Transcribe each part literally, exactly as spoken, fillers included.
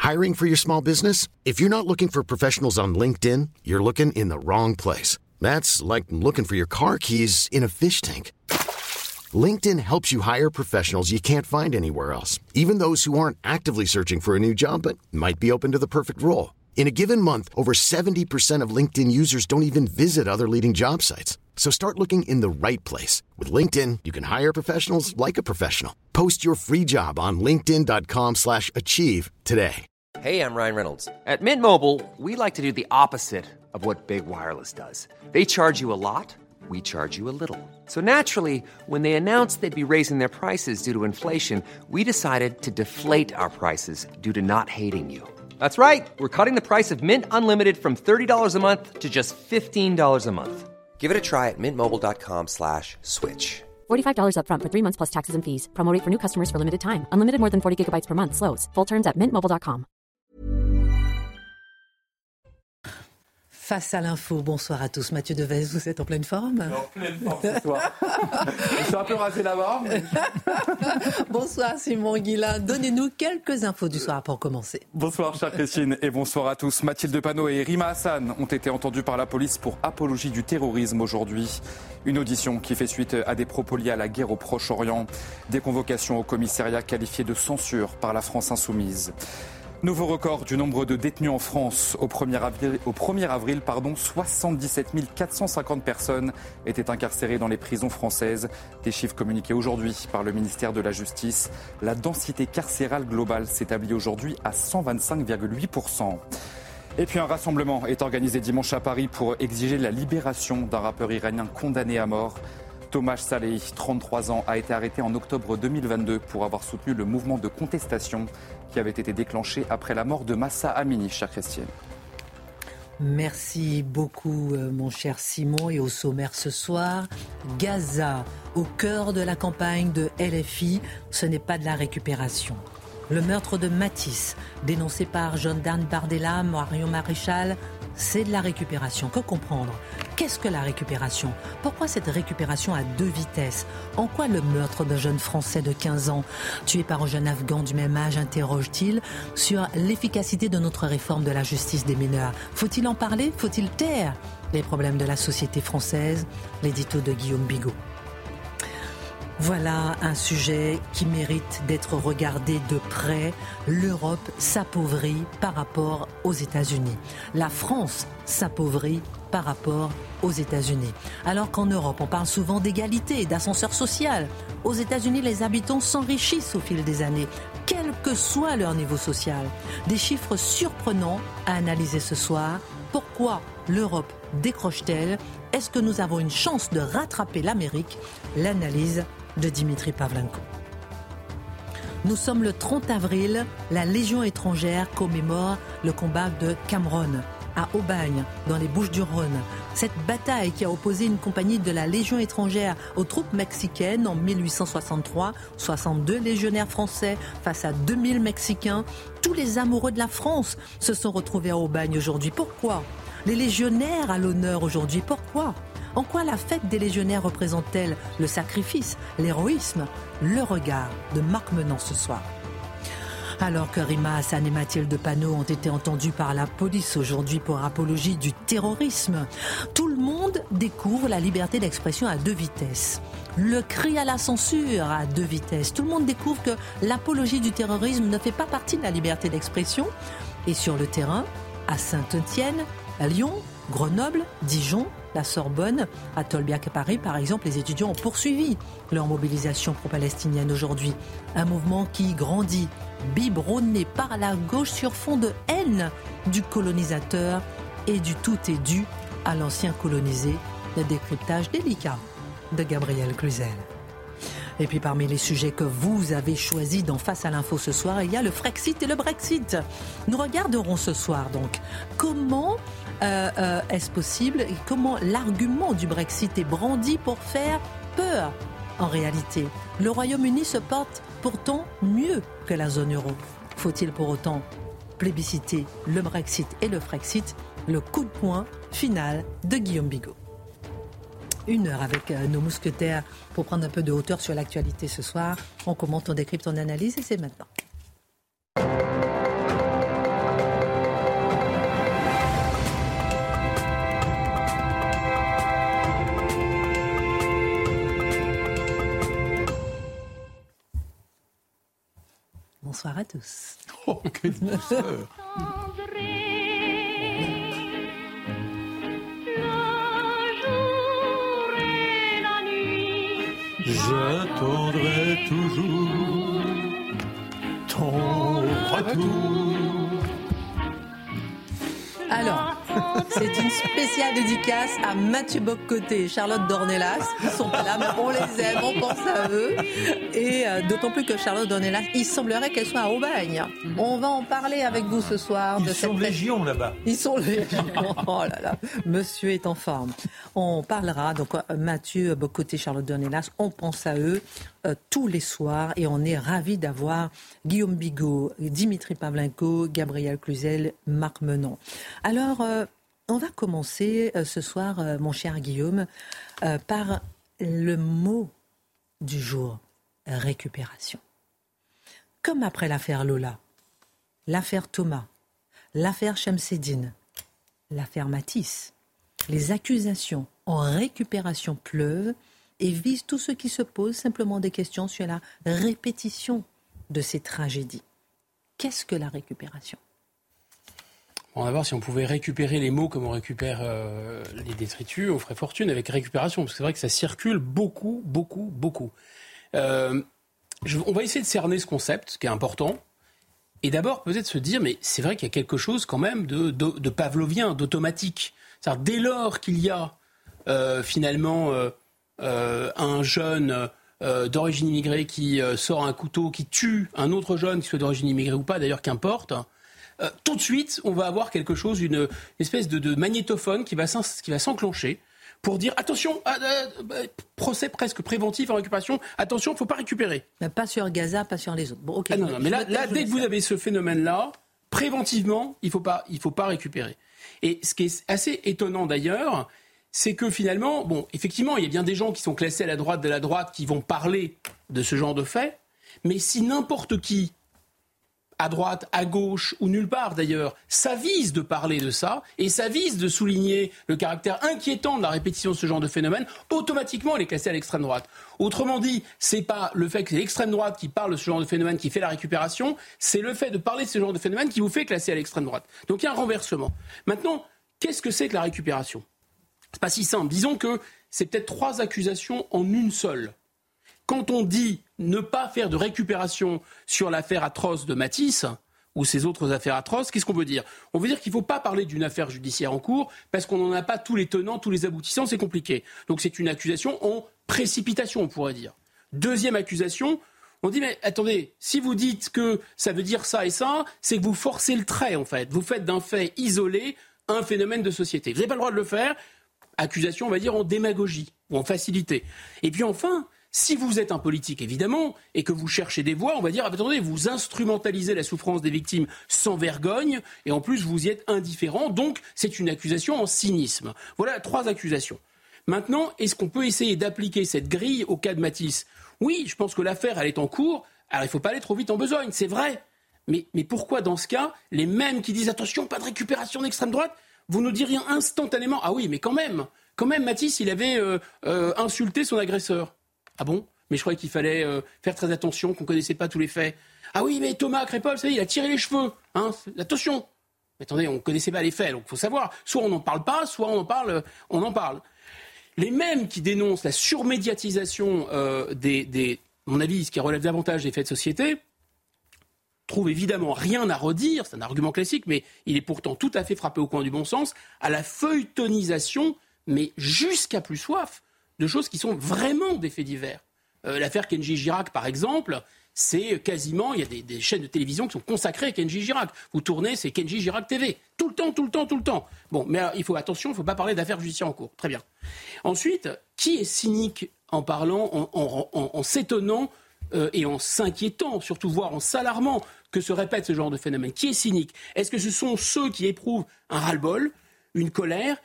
Hiring for your small business? If you're not looking for professionals on LinkedIn, you're looking in the wrong place. That's like looking for your car keys in a fish tank. LinkedIn helps you hire professionals you can't find anywhere else, even those who aren't actively searching for a new job but might be open to the perfect role. In a given month, over seventy percent of LinkedIn users don't even visit other leading job sites. So start looking in the right place. With LinkedIn, you can hire professionals like a professional. Post your free job on linkedin.com slash achieve today. Hey, I'm Ryan Reynolds. At Mint Mobile, we like to do the opposite of what Big Wireless does. They charge you a lot, we charge you a little. So naturally, when they announced they'd be raising their prices due to inflation, we decided to deflate our prices due to not hating you. That's right. We're cutting the price of Mint Unlimited from thirty dollars a month to just fifteen dollars a month. Give it a try at mintmobile.com slash switch. forty-five dollars up front for three months plus taxes and fees. Promo rate for new customers for limited time. Unlimited more than forty gigabytes per month. Slows full terms at mint mobile dot com. Face à l'info, bonsoir à tous. Mathieu Devez, vous êtes en pleine forme ? En pleine forme ce soir. Je suis un peu rasé la barbe. Mais... Bonsoir Simon Guillain. Donnez-nous quelques infos du soir pour commencer. Bonsoir chère Christine et bonsoir à tous. Mathilde Panot et Rima Hassan ont été entendus par la police pour apologie du terrorisme aujourd'hui. Une audition qui fait suite à des propos liés à la guerre au Proche-Orient. Des convocations au commissariat qualifiées de censure par la France insoumise. Nouveau record du nombre de détenus en France. Au premier avril, au premier avril pardon, soixante-dix-sept mille quatre cent cinquante personnes étaient incarcérées dans les prisons françaises. Des chiffres communiqués aujourd'hui par le ministère de la Justice. La densité carcérale globale s'établit aujourd'hui à cent vingt-cinq virgule huit pour cent. Et puis un rassemblement est organisé dimanche à Paris pour exiger la libération d'un rappeur iranien condamné à mort. Thomas Saleh, trente-trois ans, a été arrêté en octobre deux mille vingt-deux pour avoir soutenu le mouvement de contestation qui avait été déclenché après la mort de Mahsa Amini, chère Christine. Merci beaucoup, mon cher Simon. Et au sommaire ce soir, Gaza, au cœur de la campagne de L F I, ce n'est pas de la récupération. Le meurtre de Matisse, dénoncé par Jordan Bardella, Marion Maréchal, c'est de la récupération. Que comprendre ? Qu'est-ce que la récupération ? Pourquoi cette récupération à deux vitesses ? En quoi le meurtre d'un jeune Français de quinze ans, tué par un jeune Afghan du même âge, interroge-t-il sur l'efficacité de notre réforme de la justice des mineurs ? Faut-il en parler ? Faut-il taire les problèmes de la société française ? L'édito de Guillaume Bigot. Voilà un sujet qui mérite d'être regardé de près. L'Europe s'appauvrit par rapport aux États-Unis. La France s'appauvrit par rapport aux États-Unis. Alors qu'en Europe, on parle souvent d'égalité et d'ascenseur social. Aux États-Unis, les habitants s'enrichissent au fil des années, quel que soit leur niveau social. Des chiffres surprenants à analyser ce soir. Pourquoi l'Europe décroche-t-elle ? Est-ce que nous avons une chance de rattraper l'Amérique ? L'analyse de Dimitri Pavlenko. Nous sommes le trente avril, la Légion étrangère commémore le combat de Cameron, à Aubagne, dans les Bouches-du-Rhône. Cette bataille qui a opposé une compagnie de la Légion étrangère aux troupes mexicaines en mille huit cent soixante-trois, soixante-deux légionnaires français face à deux mille Mexicains. Tous les amoureux de la France se sont retrouvés à Aubagne aujourd'hui. Pourquoi ? Les légionnaires à l'honneur aujourd'hui, pourquoi ? En quoi la fête des légionnaires représente-t-elle le sacrifice, l'héroïsme, le regard de Marc Menant ce soir ? Alors que Rima Hassan et Mathilde Panot ont été entendus par la police aujourd'hui pour apologie du terrorisme, tout le monde découvre la liberté d'expression à deux vitesses. Le cri à la censure à deux vitesses. Tout le monde découvre que l'apologie du terrorisme ne fait pas partie de la liberté d'expression. Et sur le terrain, à Saint-Étienne, à Lyon, Grenoble, Dijon, la Sorbonne, à Tolbiac à Paris, par exemple, les étudiants ont poursuivi leur mobilisation pro-palestinienne aujourd'hui. Un mouvement qui grandit, biberonné par la gauche sur fond de haine du colonisateur et du tout est dû à l'ancien colonisé. Le décryptage délicat de Gabriel Cluzel. Et puis parmi les sujets que vous avez choisis dans Face à l'info ce soir, il y a le Frexit et le Brexit. Nous regarderons ce soir donc comment euh, euh, est-ce possible et comment l'argument du Brexit est brandi pour faire peur. En réalité, le Royaume-Uni se porte pourtant mieux que la zone euro. Faut-il pour autant plébisciter le Brexit et le Frexit ? Le coup de poing final de Guillaume Bigot. Une heure avec euh, nos mousquetaires pour prendre un peu de hauteur sur l'actualité ce soir. On commente, on décrypte, on analyse et c'est maintenant. à tous. Oh, quelle douceur. J'attendrai toujours ton retour. Alors, c'est une spéciale dédicace à Mathieu Bock-Côté et Charlotte Dornelas. Ils sont pas là, mais on les aime, on pense à eux. Et euh, d'autant plus que Charlotte Dornelas, il semblerait qu'elle soit à Aubagne. On va en parler avec vous ce soir. Ils de sont cette... légion là-bas. Ils sont légion. Oh là là, monsieur est en forme. On parlera, donc Mathieu Bock-Côté, Charlotte Dornelas, on pense à eux euh, tous les soirs. Et on est ravis d'avoir Guillaume Bigot, Dimitri Pavlenko, Gabriel Cluzel, Marc Menon. Alors, euh, on va commencer euh, ce soir, euh, mon cher Guillaume, euh, par le mot du jour, récupération. Comme après l'affaire Lola, l'affaire Thomas, l'affaire Shamseddine, l'affaire Matisse, les accusations en récupération pleuvent et visent tous ceux qui se posent simplement des questions sur la répétition de ces tragédies. Qu'est-ce que la récupération ? On va voir si on pouvait récupérer les mots comme on récupère euh, les détritus, on ferait fortune avec récupération, parce que c'est vrai que ça circule beaucoup, beaucoup, beaucoup. Euh, je, on va essayer de cerner ce concept, ce qui est important, et d'abord peut-être se dire, mais c'est vrai qu'il y a quelque chose quand même de, de, de pavlovien, d'automatique. C'est-à-dire dès lors qu'il y a euh, finalement euh, euh, un jeune euh, d'origine immigrée qui euh, sort un couteau, qui tue un autre jeune, qui soit d'origine immigrée ou pas, d'ailleurs qu'importe, Euh, tout de suite, on va avoir quelque chose, une, une espèce de, de magnétophone qui va, qui va s'enclencher pour dire attention, ah, euh, procès presque préventif en récupération, attention, il ne faut pas récupérer. Mais pas sur Gaza, pas sur les autres. Bon, ok. Ah non, non, mais là, là dès que vous avez ce phénomène-là, préventivement, il ne faut pas, il faut pas récupérer. Et ce qui est assez étonnant d'ailleurs, c'est que finalement, bon, effectivement, il y a bien des gens qui sont classés à la droite de la droite qui vont parler de ce genre de faits, mais si n'importe qui, à droite, à gauche ou nulle part d'ailleurs, s'avise de parler de ça et s'avise de souligner le caractère inquiétant de la répétition de ce genre de phénomène, automatiquement elle est classée à l'extrême droite. Autrement dit, c'est pas le fait que c'est l'extrême droite qui parle de ce genre de phénomène qui fait la récupération, c'est le fait de parler de ce genre de phénomène qui vous fait classer à l'extrême droite. Donc il y a un renversement. Maintenant, qu'est-ce que c'est que la récupération ? C'est pas si simple. Disons que c'est peut-être trois accusations en une seule. Quand on dit ne pas faire de récupération sur l'affaire atroce de Matisse ou ces autres affaires atroces, qu'est-ce qu'on veut dire ? On veut dire qu'il ne faut pas parler d'une affaire judiciaire en cours parce qu'on n'en a pas tous les tenants, tous les aboutissants, c'est compliqué. Donc c'est une accusation en précipitation, on pourrait dire. Deuxième accusation, on dit mais attendez, si vous dites que ça veut dire ça et ça, c'est que vous forcez le trait en fait. Vous faites d'un fait isolé un phénomène de société. Vous n'avez pas le droit de le faire. Accusation, on va dire, en démagogie ou en facilité. Et puis enfin, si vous êtes un politique, évidemment, et que vous cherchez des voix, on va dire, ah, attendez, vous instrumentalisez la souffrance des victimes sans vergogne, et en plus, vous y êtes indifférent, donc c'est une accusation en cynisme. Voilà trois accusations. Maintenant, est-ce qu'on peut essayer d'appliquer cette grille au cas de Matisse ? Oui, je pense que l'affaire, elle est en cours, alors il ne faut pas aller trop vite en besogne, c'est vrai. Mais, mais pourquoi, dans ce cas, les mêmes qui disent, attention, pas de récupération d'extrême droite, vous nous diriez instantanément, ah oui, mais quand même, quand même, Matisse, il avait euh, euh, insulté son agresseur. Ah bon ? Mais je croyais qu'il fallait euh, faire très attention, qu'on ne connaissait pas tous les faits. Ah oui, mais Thomas Crépol, ça y est, il a tiré les cheveux. Hein, attention. Mais attendez, on ne connaissait pas les faits, donc il faut savoir. Soit on n'en parle pas, soit on en parle, euh, on en parle. Les mêmes qui dénoncent la surmédiatisation euh, des, des, à mon avis, ce qui relève davantage des faits de société, trouvent évidemment rien à redire, c'est un argument classique, mais il est pourtant tout à fait frappé au coin du bon sens, à la feuilletonisation, mais jusqu'à plus soif, de choses qui sont vraiment des faits divers. Euh, l'affaire Kenji Girac, par exemple, c'est quasiment, il y a des, des chaînes de télévision qui sont consacrées à Kenji Girac. Vous tournez, c'est Kenji Girac T V. Tout le temps, tout le temps, tout le temps. Bon, mais alors, il faut attention, il ne faut pas parler d'affaires judiciaires en cours. Très bien. Ensuite, qui est cynique en parlant, en, en, en, en s'étonnant euh, et en s'inquiétant, surtout voire en s'alarmant que se répète ce genre de phénomène ? Qui est cynique ? Est-ce que ce sont ceux qui éprouvent un ras-le-bol, une colère,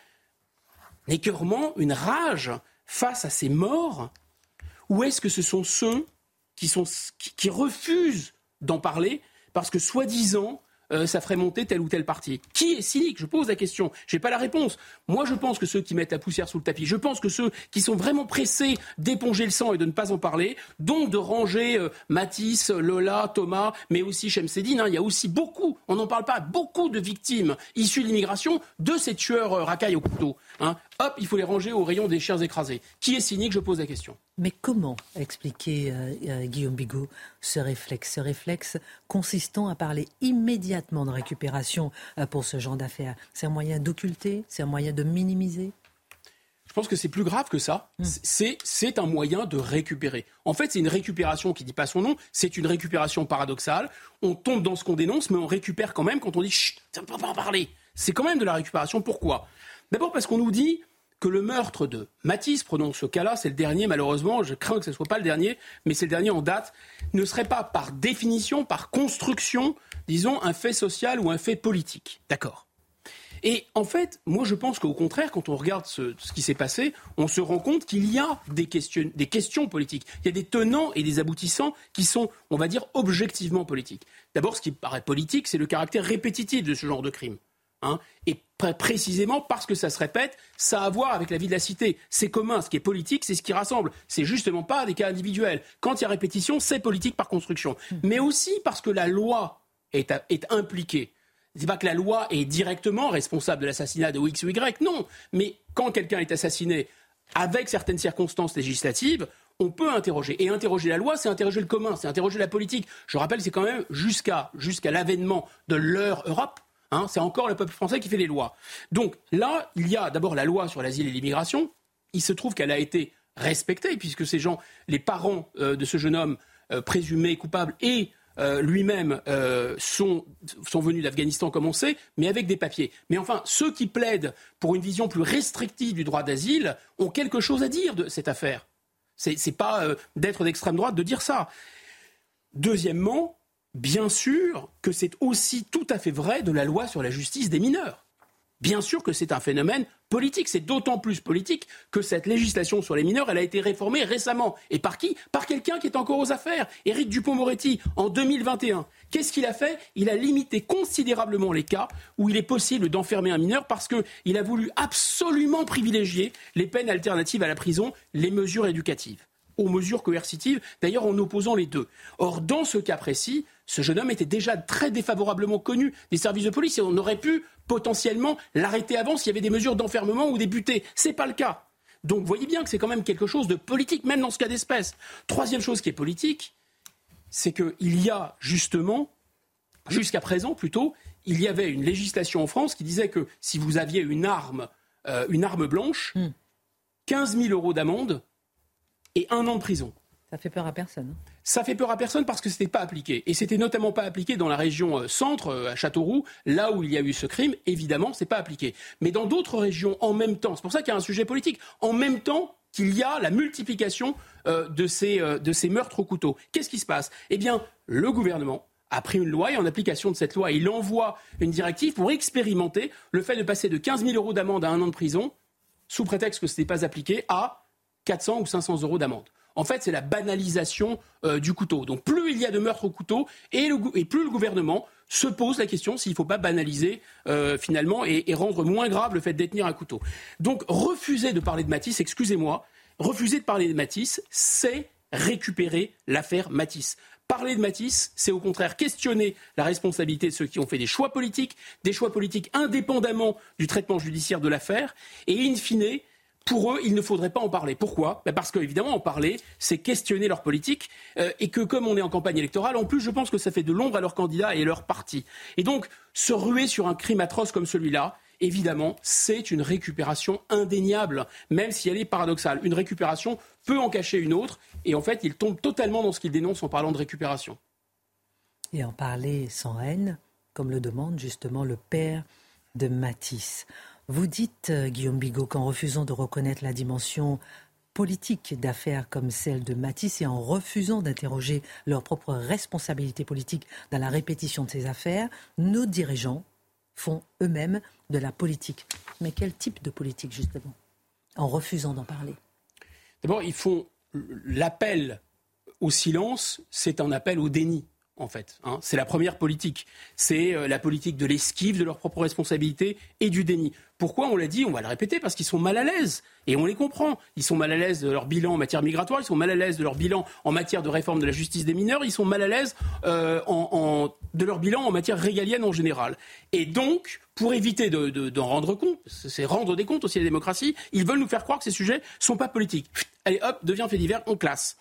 un écœurement, une rage face à ces morts, ou est-ce que ce sont ceux qui, sont, qui, qui refusent d'en parler parce que, soi-disant, euh, ça ferait monter tel ou tel parti. Qui est cynique ? Je pose la question. Je n'ai pas la réponse. Moi, je pense que ceux qui mettent la poussière sous le tapis, je pense que ceux qui sont vraiment pressés d'éponger le sang et de ne pas en parler, donc de ranger euh, Matisse, Lola, Thomas, mais aussi Chemseddine, hein, il y a aussi beaucoup, on n'en parle pas, beaucoup de victimes issues de l'immigration de ces tueurs euh, racailles au couteau. Hein. Hop, il faut les ranger au rayon des chairs écrasées. Qui est cynique ? Je pose la question. Mais comment expliquer, euh, euh, Guillaume Bigot, ce réflexe, ce réflexe consistant à parler immédiatement de récupération euh, pour ce genre d'affaires ? C'est un moyen d'occulter ? C'est un moyen de minimiser ? Je pense que c'est plus grave que ça. Mmh. C'est, c'est un moyen de récupérer. En fait, c'est une récupération qui ne dit pas son nom. C'est une récupération paradoxale. On tombe dans ce qu'on dénonce, mais on récupère quand même quand on dit « chut, ça ne peut pas en parler ». C'est quand même de la récupération. Pourquoi ? D'abord parce qu'on nous dit que le meurtre de Matisse, prenons ce cas-là, c'est le dernier malheureusement, je crains que ce ne soit pas le dernier, mais c'est le dernier en date, ne serait pas par définition, par construction, disons, un fait social ou un fait politique. D'accord ? Et en fait, moi je pense qu'au contraire, quand on regarde ce, ce qui s'est passé, on se rend compte qu'il y a des questions, des questions politiques. Il y a des tenants et des aboutissants qui sont, on va dire, objectivement politiques. D'abord, ce qui paraît politique, c'est le caractère répétitif de ce genre de crime. Hein, et pr- précisément parce que ça se répète, ça a à voir avec la vie de la cité. C'est commun, ce qui est politique, c'est ce qui rassemble. C'est justement pas des cas individuels. Quand il y a répétition, c'est politique par construction. Mais aussi parce que la loi est, à, est impliquée. C'est pas que la loi est directement responsable de l'assassinat de X ou Y, non. Mais quand quelqu'un est assassiné avec certaines circonstances législatives, on peut interroger. Et interroger la loi, c'est interroger le commun, c'est interroger la politique. Je rappelle, c'est quand même jusqu'à, jusqu'à l'avènement de leur Europe. Hein, c'est encore le peuple français qui fait les lois. Donc là, il y a d'abord la loi sur l'asile et l'immigration. Il se trouve qu'elle a été respectée, puisque ces gens, les parents euh, de ce jeune homme euh, présumé coupable et euh, lui-même euh, sont, sont venus d'Afghanistan, comme on sait, mais avec des papiers. Mais enfin, ceux qui plaident pour une vision plus restrictive du droit d'asile ont quelque chose à dire de cette affaire. C'est, c'est pas euh, d'être d'extrême droite de dire ça. Deuxièmement, bien sûr que c'est aussi tout à fait vrai de la loi sur la justice des mineurs. Bien sûr que c'est un phénomène politique. C'est d'autant plus politique que cette législation sur les mineurs, elle a été réformée récemment. Et par qui ? Par quelqu'un qui est encore aux affaires. Éric Dupond-Moretti, en deux mille vingt et un. Qu'est-ce qu'il a fait ? Il a limité considérablement les cas où il est possible d'enfermer un mineur parce qu'il a voulu absolument privilégier les peines alternatives à la prison, les mesures éducatives, aux mesures coercitives, d'ailleurs en opposant les deux. Or, dans ce cas précis, ce jeune homme était déjà très défavorablement connu des services de police et on aurait pu potentiellement l'arrêter avant s'il y avait des mesures d'enfermement ou des butées. C'est pas le cas. Donc, vous voyez bien que c'est quand même quelque chose de politique, même dans ce cas d'espèce. Troisième chose qui est politique, c'est qu'il y a justement, jusqu'à présent plutôt, il y avait une législation en France qui disait que si vous aviez une arme, euh, une arme blanche, mm. quinze mille euros d'amende et un an de prison. Ça fait peur à personne. Ça fait peur à personne parce que ce n'était pas appliqué. Et c'était notamment pas appliqué dans la région euh, centre, euh, à Châteauroux, là où il y a eu ce crime. Évidemment, c'est pas appliqué. Mais dans d'autres régions, en même temps, c'est pour ça qu'il y a un sujet politique, en même temps qu'il y a la multiplication euh, de, ces, euh, de ces meurtres au couteau. Qu'est-ce qui se passe ? Eh bien, le gouvernement a pris une loi et en application de cette loi, il envoie une directive pour expérimenter le fait de passer de quinze mille euros d'amende à un an de prison, sous prétexte que ce n'est pas appliqué, à quatre cents ou cinq cents euros d'amende. En fait, c'est la banalisation euh, du couteau. Donc plus il y a de meurtres au couteau, et, le, et plus le gouvernement se pose la question s'il ne faut pas banaliser euh, finalement et, et rendre moins grave le fait de détenir un couteau. Donc refuser de parler de Matisse, excusez-moi, refuser de parler de Matisse, c'est récupérer l'affaire Matisse. Parler de Matisse, c'est au contraire questionner la responsabilité de ceux qui ont fait des choix politiques, des choix politiques indépendamment du traitement judiciaire de l'affaire, et in fine, pour eux, il ne faudrait pas en parler. Pourquoi ? Ben parce qu'évidemment, en parler, c'est questionner leur politique euh, et que comme on est en campagne électorale, en plus, je pense que ça fait de l'ombre à leurs candidats et à leur parti. Et donc, se ruer sur un crime atroce comme celui-là, évidemment, c'est une récupération indéniable, même si elle est paradoxale. Une récupération peut en cacher une autre et en fait, il tombe totalement dans ce qu'il dénonce en parlant de récupération. Et en parler sans haine, comme le demande justement le père de Matisse. Vous dites, euh, Guillaume Bigot, qu'en refusant de reconnaître la dimension politique d'affaires comme celle de Matisse et en refusant d'interroger leur propre responsabilité politique dans la répétition de ces affaires, nos dirigeants font eux-mêmes de la politique. Mais quel type de politique, justement ? En refusant d'en parler. D'abord, ils font l'appel au silence, c'est un appel au déni. en fait. Hein. C'est la première politique. C'est euh, la politique de l'esquive de leurs propres responsabilités et du déni. Pourquoi ? On l'a dit, on va le répéter, parce qu'ils sont mal à l'aise. Et on les comprend. Ils sont mal à l'aise de leur bilan en matière migratoire, ils sont mal à l'aise de leur bilan en matière de réforme de la justice des mineurs, ils sont mal à l'aise euh, en, en, de leur bilan en matière régalienne en général. Et donc, pour éviter de, de, d'en rendre compte, c'est rendre des comptes aussi à la démocratie, ils veulent nous faire croire que ces sujets ne sont pas politiques. Allez hop, devient fait divers, on classe.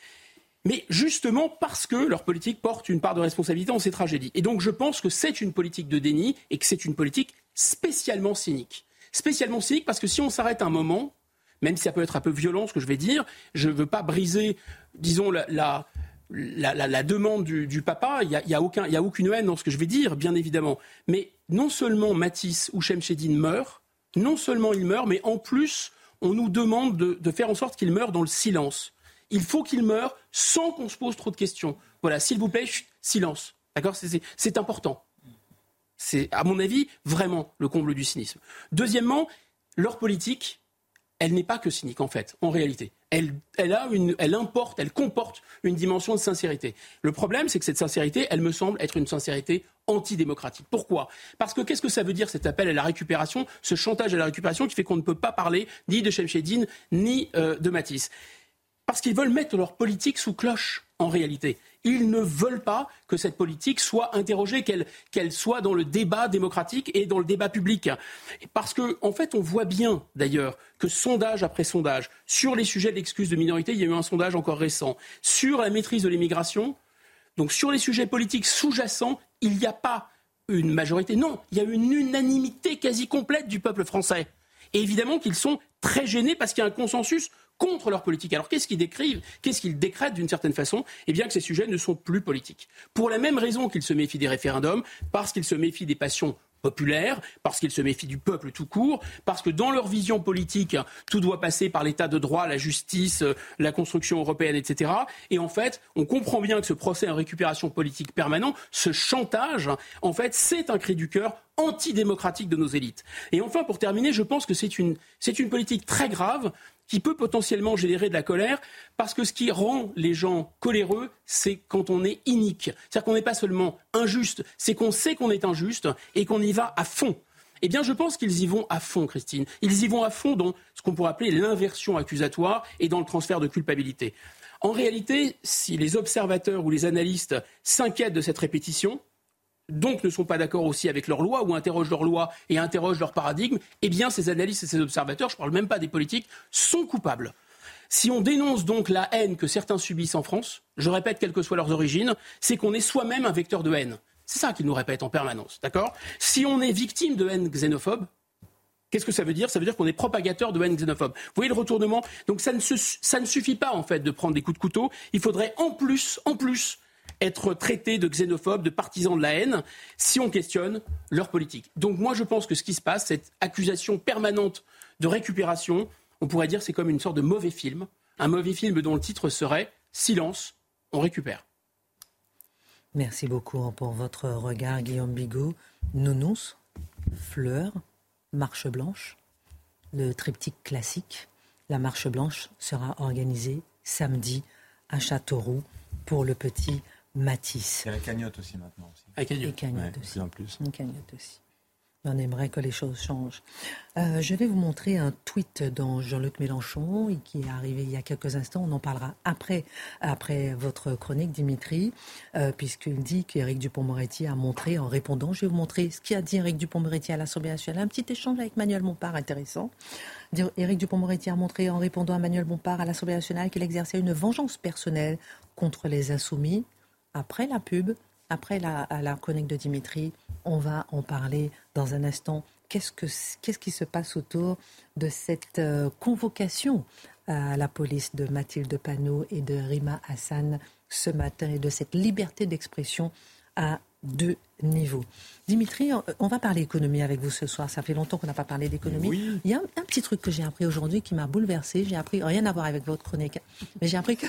Mais justement parce que leur politique porte une part de responsabilité dans ces tragédies. Et donc je pense que c'est une politique de déni et que c'est une politique spécialement cynique. Spécialement cynique parce que si on s'arrête un moment, même si ça peut être un peu violent ce que je vais dire, je ne veux pas briser, disons, la, la, la, la, la demande du, du papa, il n'y a, y a, aucun, y a aucune haine dans ce que je vais dire, bien évidemment. Mais non seulement Matisse ou Shemseddine meurent, non seulement ils meurent, mais en plus on nous demande de, de faire en sorte qu'ils meurent dans le silence. Il faut qu'il meure sans qu'on se pose trop de questions. Voilà, s'il vous plaît, chut, silence. D'accord ? c'est, c'est, c'est important. C'est, à mon avis, vraiment le comble du cynisme. Deuxièmement, leur politique, elle n'est pas que cynique, en fait, en réalité. Elle, elle, a une, elle importe, elle comporte une dimension de sincérité. Le problème, c'est que cette sincérité, elle me semble être une sincérité antidémocratique. Pourquoi ? Parce que qu'est-ce que ça veut dire, cet appel à la récupération, ce chantage à la récupération qui fait qu'on ne peut pas parler ni de Shemseddine, ni euh, de Matisse ? Parce qu'ils veulent mettre leur politique sous cloche, en réalité. Ils ne veulent pas que cette politique soit interrogée, qu'elle, qu'elle soit dans le débat démocratique et dans le débat public. Parce qu'en en fait, on voit bien, d'ailleurs, que sondage après sondage, sur les sujets d'excuses de minorité, il y a eu un sondage encore récent, sur la maîtrise de l'immigration, donc sur les sujets politiques sous-jacents, il n'y a pas une majorité. Non, il y a une unanimité quasi complète du peuple français. Et évidemment qu'ils sont très gênés parce qu'il y a un consensus contre leur politique. Alors qu'est-ce qu'ils décrivent ? Qu'est-ce qu'ils décrètent d'une certaine façon ? Eh bien que ces sujets ne sont plus politiques. Pour la même raison qu'ils se méfient des référendums, parce qu'ils se méfient des passions populaires, parce qu'ils se méfient du peuple tout court, parce que dans leur vision politique, tout doit passer par l'état de droit, la justice, la construction européenne, et cetera. Et en fait, on comprend bien que ce procès en récupération politique permanent, ce chantage, en fait, c'est un cri du cœur antidémocratique de nos élites. Et enfin, pour terminer, je pense que c'est une, c'est une politique très grave qui peut potentiellement générer de la colère, parce que ce qui rend les gens coléreux, c'est quand on est inique. C'est-à-dire qu'on n'est pas seulement injuste, c'est qu'on sait qu'on est injuste et qu'on y va à fond. Eh bien, je pense qu'ils y vont à fond, Christine. Ils y vont à fond dans ce qu'on pourrait appeler l'inversion accusatoire et dans le transfert de culpabilité. En réalité, si les observateurs ou les analystes s'inquiètent de cette répétition, donc ne sont pas d'accord aussi avec leur loi ou interrogent leur loi et interrogent leur paradigme, eh bien ces analystes et ces observateurs, je ne parle même pas des politiques, sont coupables. Si on dénonce donc la haine que certains subissent en France, je répète, quelles que soient leurs origines, c'est qu'on est soi-même un vecteur de haine. C'est ça qu'ils nous répètent en permanence, d'accord ? Si on est victime de haine xénophobe, qu'est-ce que ça veut dire ? Ça veut dire qu'on est propagateur de haine xénophobe. Vous voyez le retournement ? Donc ça ne, se, ça ne suffit pas en fait de prendre des coups de couteau, il faudrait en plus, en plus, être traité de xénophobes, de partisans de la haine, si on questionne leur politique. Donc moi je pense que ce qui se passe, cette accusation permanente de récupération, on pourrait dire c'est comme une sorte de mauvais film, un mauvais film dont le titre serait « Silence, on récupère ». Merci beaucoup pour votre regard, Guillaume Bigot. Nounous, fleurs, marche blanche, le triptyque classique. La marche blanche sera organisée samedi à Châteauroux pour le petit Matisse. Il y a la cagnotte aussi maintenant. Aussi. La cagnotte. Et cagnotte ouais, aussi. En plus. Une cagnotte aussi. On aimerait que les choses changent. Euh, je vais vous montrer un tweet dont Jean-Luc Mélenchon, qui est arrivé il y a quelques instants. On en parlera après, après votre chronique, Dimitri, euh, puisqu'il dit qu'Éric Dupond-Moretti a montré, en répondant, je vais vous montrer ce qu'a dit Éric Dupond-Moretti à l'Assemblée nationale. Un petit échange avec Manuel Bompard intéressant. Éric Dupond-Moretti a montré, en répondant à Manuel Bompard à l'Assemblée nationale, qu'il exerçait une vengeance personnelle contre les insoumis. Après la pub, après la, la chronique de Dimitri, on va en parler dans un instant. Qu'est-ce, que, qu'est-ce qui se passe autour de cette euh, convocation à la police de Mathilde Panot et de Rima Hassan ce matin, et de cette liberté d'expression à deux niveaux. Dimitri, on va parler économie avec vous ce soir. Ça fait longtemps qu'on n'a pas parlé d'économie. Oui. Il y a un, un petit truc que j'ai appris aujourd'hui qui m'a bouleversée. J'ai appris, rien à voir avec votre chronique, mais j'ai appris que...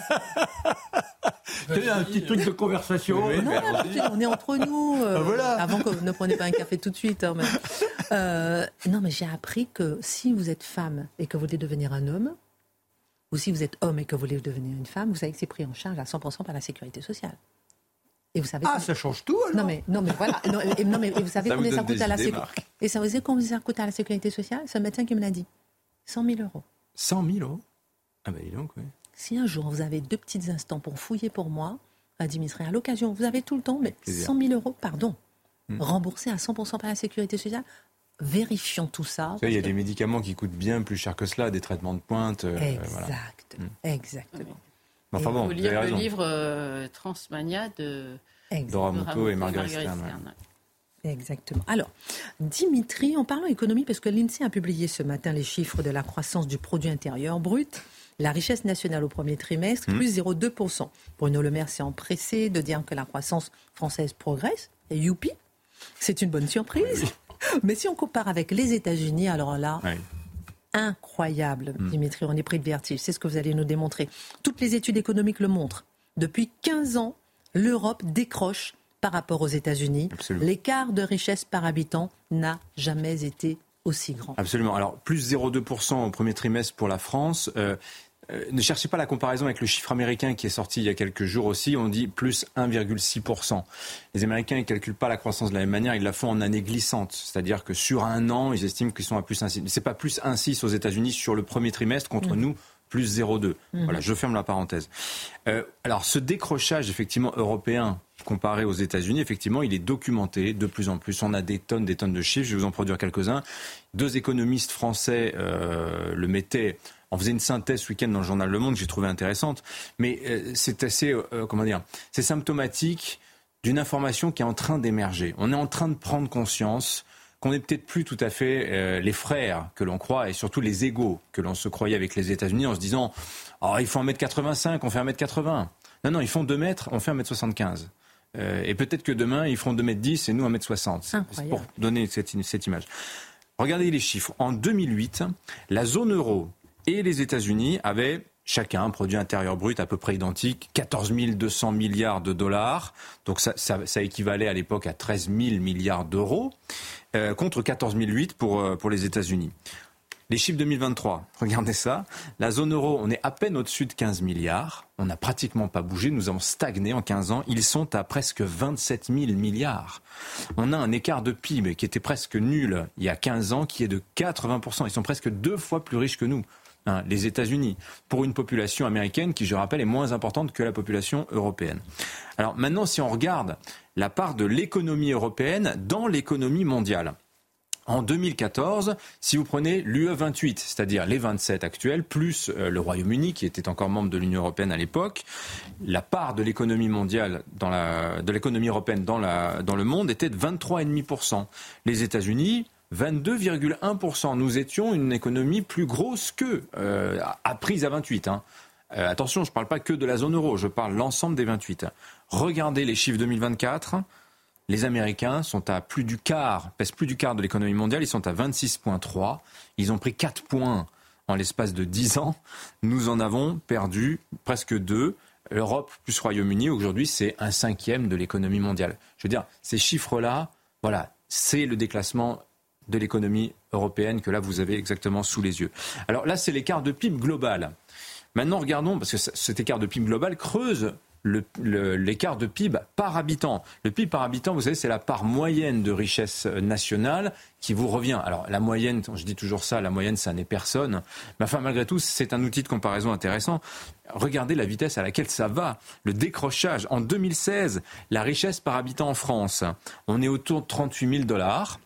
C'est un petit truc de conversation. Oui, non, non, on est entre nous. Euh, ah, voilà. Avant que ne prenez pas un café tout de suite. Hein, mais, euh, non, mais j'ai appris que si vous êtes femme et que vous voulez devenir un homme, ou si vous êtes homme et que vous voulez devenir une femme, vous savez que c'est pris en charge à cent pour cent par la sécurité sociale. Et vous savez Ah, que... ça change tout alors. Non mais, non mais voilà. Non, et, non, mais, et vous savez Ça combien vous ça donne coûte à la des idées, sécurité Et ça vous savez combien ça coûte à la sécurité sociale? C'est un médecin qui me l'a dit. cent mille euros. cent mille euros. Ah ben dis donc, oui. Si un jour vous avez deux petits instants pour fouiller pour moi, à Dimitri, à l'occasion, vous avez tout le temps, mais cent mille euros, pardon, hmm. remboursés à cent pour cent par la sécurité sociale. Vérifions tout ça. Il y a que... des médicaments qui coûtent bien plus cher que cela, des traitements de pointe. Euh, exactement, voilà. exactement. Oui. Enfin bon, il faut lire le livre euh, Transmania de Dora Muto et Marguerite Stern. Ouais. Exactement. Alors, Dimitri, en parlant économie, parce que l'INSEE a publié ce matin les chiffres de la croissance du produit intérieur brut, la richesse nationale au premier trimestre, mmh. plus zéro virgule deux pour cent. Bruno Le Maire s'est empressé de dire que la croissance française progresse, et youpi, c'est une bonne surprise. Oui. Mais si on compare avec les États-Unis, alors là, oui. incroyable, mmh. Dimitri, on est pris de vertige. C'est ce que vous allez nous démontrer. Toutes les études économiques le montrent. Depuis quinze ans, l'Europe décroche par rapport aux États-Unis. Absolument. L'écart de richesse par habitant n'a jamais été aussi grand. Absolument. Alors, plus zéro virgule deux pour cent au premier trimestre pour la France. Euh, euh, ne cherchez pas la comparaison avec le chiffre américain qui est sorti il y a quelques jours aussi. On dit plus un virgule six pour cent. Les Américains ne calculent pas la croissance de la même manière. Ils la font en année glissante. C'est-à-dire que sur un an, ils estiment qu'ils sont à plus un virgule six. C'est pas plus un virgule six aux États-Unis sur le premier trimestre contre mmh. nous. Plus zéro virgule deux. Mmh. Voilà, je ferme la parenthèse. Euh, alors, ce décrochage, effectivement, européen, comparé aux États-Unis, effectivement, il est documenté de plus en plus. On a des tonnes, des tonnes de chiffres. Je vais vous en produire quelques-uns. Deux économistes français euh, le mettaient. On faisait une synthèse ce week-end dans le journal Le Monde que j'ai trouvé intéressante. Mais euh, c'est assez, euh, comment dire, c'est symptomatique d'une information qui est en train d'émerger. On est en train de prendre conscience qu'on n'est peut-être plus tout à fait euh, les frères que l'on croit et surtout les égaux que l'on se croyait avec les États-Unis en se disant oh, il faut un mètre quatre-vingt-cinq, on fait un mètre quatre-vingts. Non, non, ils font deux mètres, on fait un mètre soixante-quinze. Euh, et peut-être que demain, ils feront deux mètres dix et nous un mètre soixante. C'est pour donner cette, cette image. Regardez les chiffres. En deux mille huit, la zone euro et les États-Unis avaient chacun un produit intérieur brut à peu près identique, quatorze mille deux cents milliards de dollars. Donc ça, ça, ça équivalait à l'époque à treize mille milliards d'euros, euh, contre quatorze mille huit pour, euh, pour les États-Unis. Les chiffres deux mille vingt-trois, regardez ça. La zone euro, on est à peine au-dessus de quinze milliards. On n'a pratiquement pas bougé. Nous avons stagné en quinze ans. Ils sont à presque vingt-sept mille milliards. On a un écart de P I B qui était presque nul il y a quinze ans, qui est de quatre-vingts pour cent. Ils sont presque deux fois plus riches que nous. Hein, les États-Unis, pour une population américaine qui, je rappelle, est moins importante que la population européenne. Alors maintenant, si on regarde la part de l'économie européenne dans l'économie mondiale, en deux mille quatorze, si vous prenez l'U E vingt-huit, c'est-à-dire les vingt-sept actuels, plus euh, le Royaume-Uni, qui était encore membre de l'Union européenne à l'époque, la part de l'économie mondiale, dans la, de l'économie européenne dans, la, dans le monde était de vingt-trois virgule cinq pour cent. Les États-Unis, vingt-deux virgule un pour cent. Nous étions une économie plus grosse qu'eux, euh, à prise à vingt-huit. Hein. Euh, attention, je ne parle pas que de la zone euro, je parle de l'ensemble des vingt-huit. Regardez les chiffres deux mille vingt-quatre. Les Américains sont à plus du quart, pèsent plus du quart de l'économie mondiale, ils sont à vingt-six virgule trois. Ils ont pris quatre points en l'espace de dix ans. Nous en avons perdu presque deux. L'Europe plus Royaume-Uni, aujourd'hui, c'est un cinquième de l'économie mondiale. Je veux dire, ces chiffres-là, voilà, c'est le déclassement de l'économie européenne que là, vous avez exactement sous les yeux. Alors là, c'est l'écart de P I B global. Maintenant, regardons, parce que cet écart de P I B global creuse Le, le, l'écart de P I B par habitant. Le P I B par habitant, vous savez, c'est la part moyenne de richesse nationale qui vous revient. Alors, la moyenne, je dis toujours ça, la moyenne, ça n'est personne. Mais enfin, malgré tout, c'est un outil de comparaison intéressant. Regardez la vitesse à laquelle ça va. Le décrochage. En deux mille seize, la richesse par habitant en France, on est autour de trente-huit mille dollars.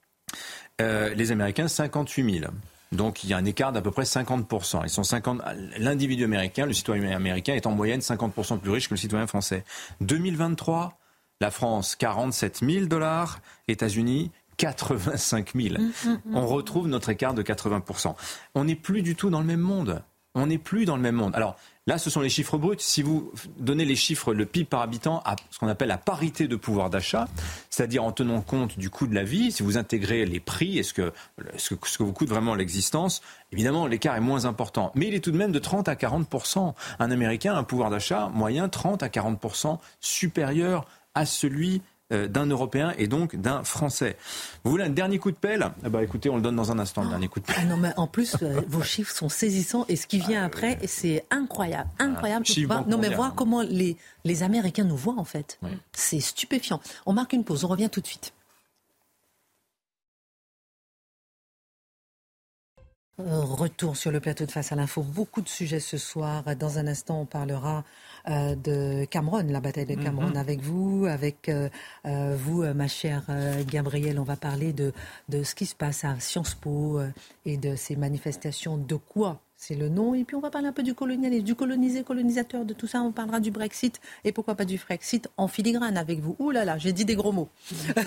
Euh, les Américains, cinquante-huit mille. Donc il y a un écart d'à peu près cinquante pour cent. Ils sont cinquante. L'individu américain, le citoyen américain, est en moyenne cinquante pour cent plus riche que le citoyen français. deux mille vingt-trois, la France, quarante-sept mille dollars. États-Unis, quatre-vingt-cinq mille. Mmh, mmh, mmh. On retrouve notre écart de quatre-vingts pour cent. On n'est plus du tout dans le même monde. On n'est plus dans le même monde. Alors là, ce sont les chiffres bruts. Si vous donnez les chiffres, le P I B par habitant, à ce qu'on appelle la parité de pouvoir d'achat, c'est-à-dire en tenant compte du coût de la vie, si vous intégrez les prix et ce que, ce que, ce que vous coûte vraiment l'existence, évidemment, l'écart est moins important. Mais il est tout de même de trente à quarante pour cent. Un Américain a un pouvoir d'achat moyen trente à quarante pour cent supérieur à celui euh, d'un Européen et donc d'un Français. Vous voulez un dernier coup de pelle ? Eh ben, écoutez, on le donne dans un instant, le dernier coup de pelle. Ah non, mais en plus, euh, vos chiffres sont saisissants et ce qui vient ah, après, oui. c'est incroyable. Incroyable. Ah, voir, non, mais voir comment les, les Américains nous voient, en fait. Oui. C'est stupéfiant. On marque une pause, on revient tout de suite. Retour sur le plateau de Face à l'info. Beaucoup de sujets ce soir. Dans un instant, on parlera euh, de Cameroun, la bataille de Cameroun mm-hmm. avec vous, avec euh, euh, vous, ma chère euh, Gabrielle. On va parler de, de ce qui se passe à Sciences Po euh, et de ces manifestations. De quoi ? C'est le nom. Et puis on va parler un peu du colonialisme, du colonisé, colonisateur, de tout ça. On parlera du Brexit et pourquoi pas du Frexit en filigrane avec vous. Ouh là là, j'ai dit des gros mots.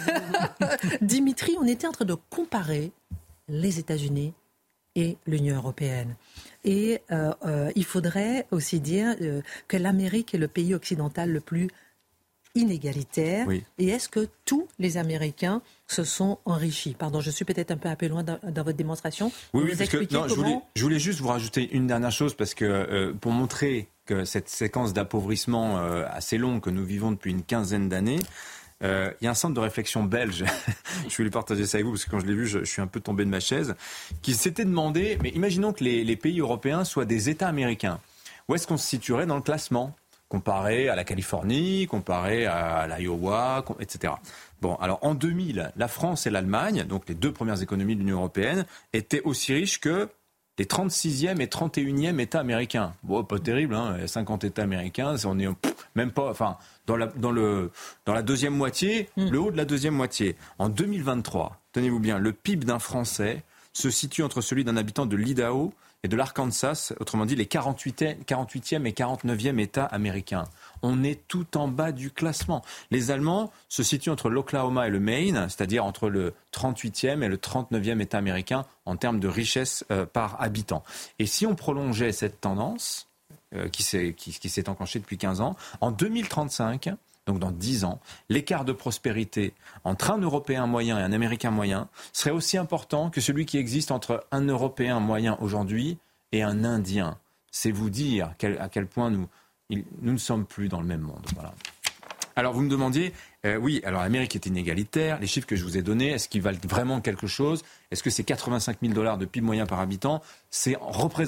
Dimitri, on était en train de comparer les États-Unis et l'Union européenne. Et euh, euh, il faudrait aussi dire euh, que l'Amérique est le pays occidental le plus inégalitaire. Oui. Et est-ce que tous les Américains se sont enrichis ? Pardon, je suis peut-être un peu, un peu loin dans, dans votre démonstration. Oui, oui parce que non, comment... je, voulais, je voulais juste vous rajouter une dernière chose, parce que euh, pour montrer que cette séquence d'appauvrissement euh, assez longue que nous vivons depuis une quinzaine d'années, il euh, y a un centre de réflexion belge, je vais lui partager ça avec vous parce que quand je l'ai vu, je, je suis un peu tombé de ma chaise, qui s'était demandé, mais imaginons que les, les pays européens soient des États américains. Où est-ce qu'on se situerait dans le classement ? Comparé à la Californie, comparé à l'Iowa, et cetera. Bon, alors en deux mille, la France et l'Allemagne, donc les deux premières économies de l'Union européenne, étaient aussi riches que les trente-sixième et trente et unième États américains. Bon, pas terrible, hein, il y a cinquante États américains, on est pff, même pas, enfin, dans la, dans, le, dans la deuxième moitié, mmh. le haut de la deuxième moitié. En deux mille vingt-trois, tenez-vous bien, le P I B d'un Français se situe entre celui d'un habitant de l'Idaho et de l'Arkansas, autrement dit les quarante-huitième et quarante-neuvième États américains. On est tout en bas du classement. Les Allemands se situent entre l'Oklahoma et le Maine, c'est-à-dire entre le trente-huitième et le trente-neuvième État américain en termes de richesse euh, par habitant. Et si on prolongeait cette tendance euh, qui s'est, qui, qui s'est enclenchée depuis quinze ans, en deux mille trente-cinq, donc dans dix ans, l'écart de prospérité entre un Européen moyen et un Américain moyen serait aussi important que celui qui existe entre un Européen moyen aujourd'hui et un Indien. C'est vous dire quel, à quel point nous, il, nous ne sommes plus dans le même monde. Voilà. Alors vous me demandiez, euh, oui, alors l'Amérique est inégalitaire, les chiffres que je vous ai donnés, est-ce qu'ils valent vraiment quelque chose ? Est-ce que ces quatre-vingt-cinq mille dollars de P I B moyen par habitant, c'est représentatif ?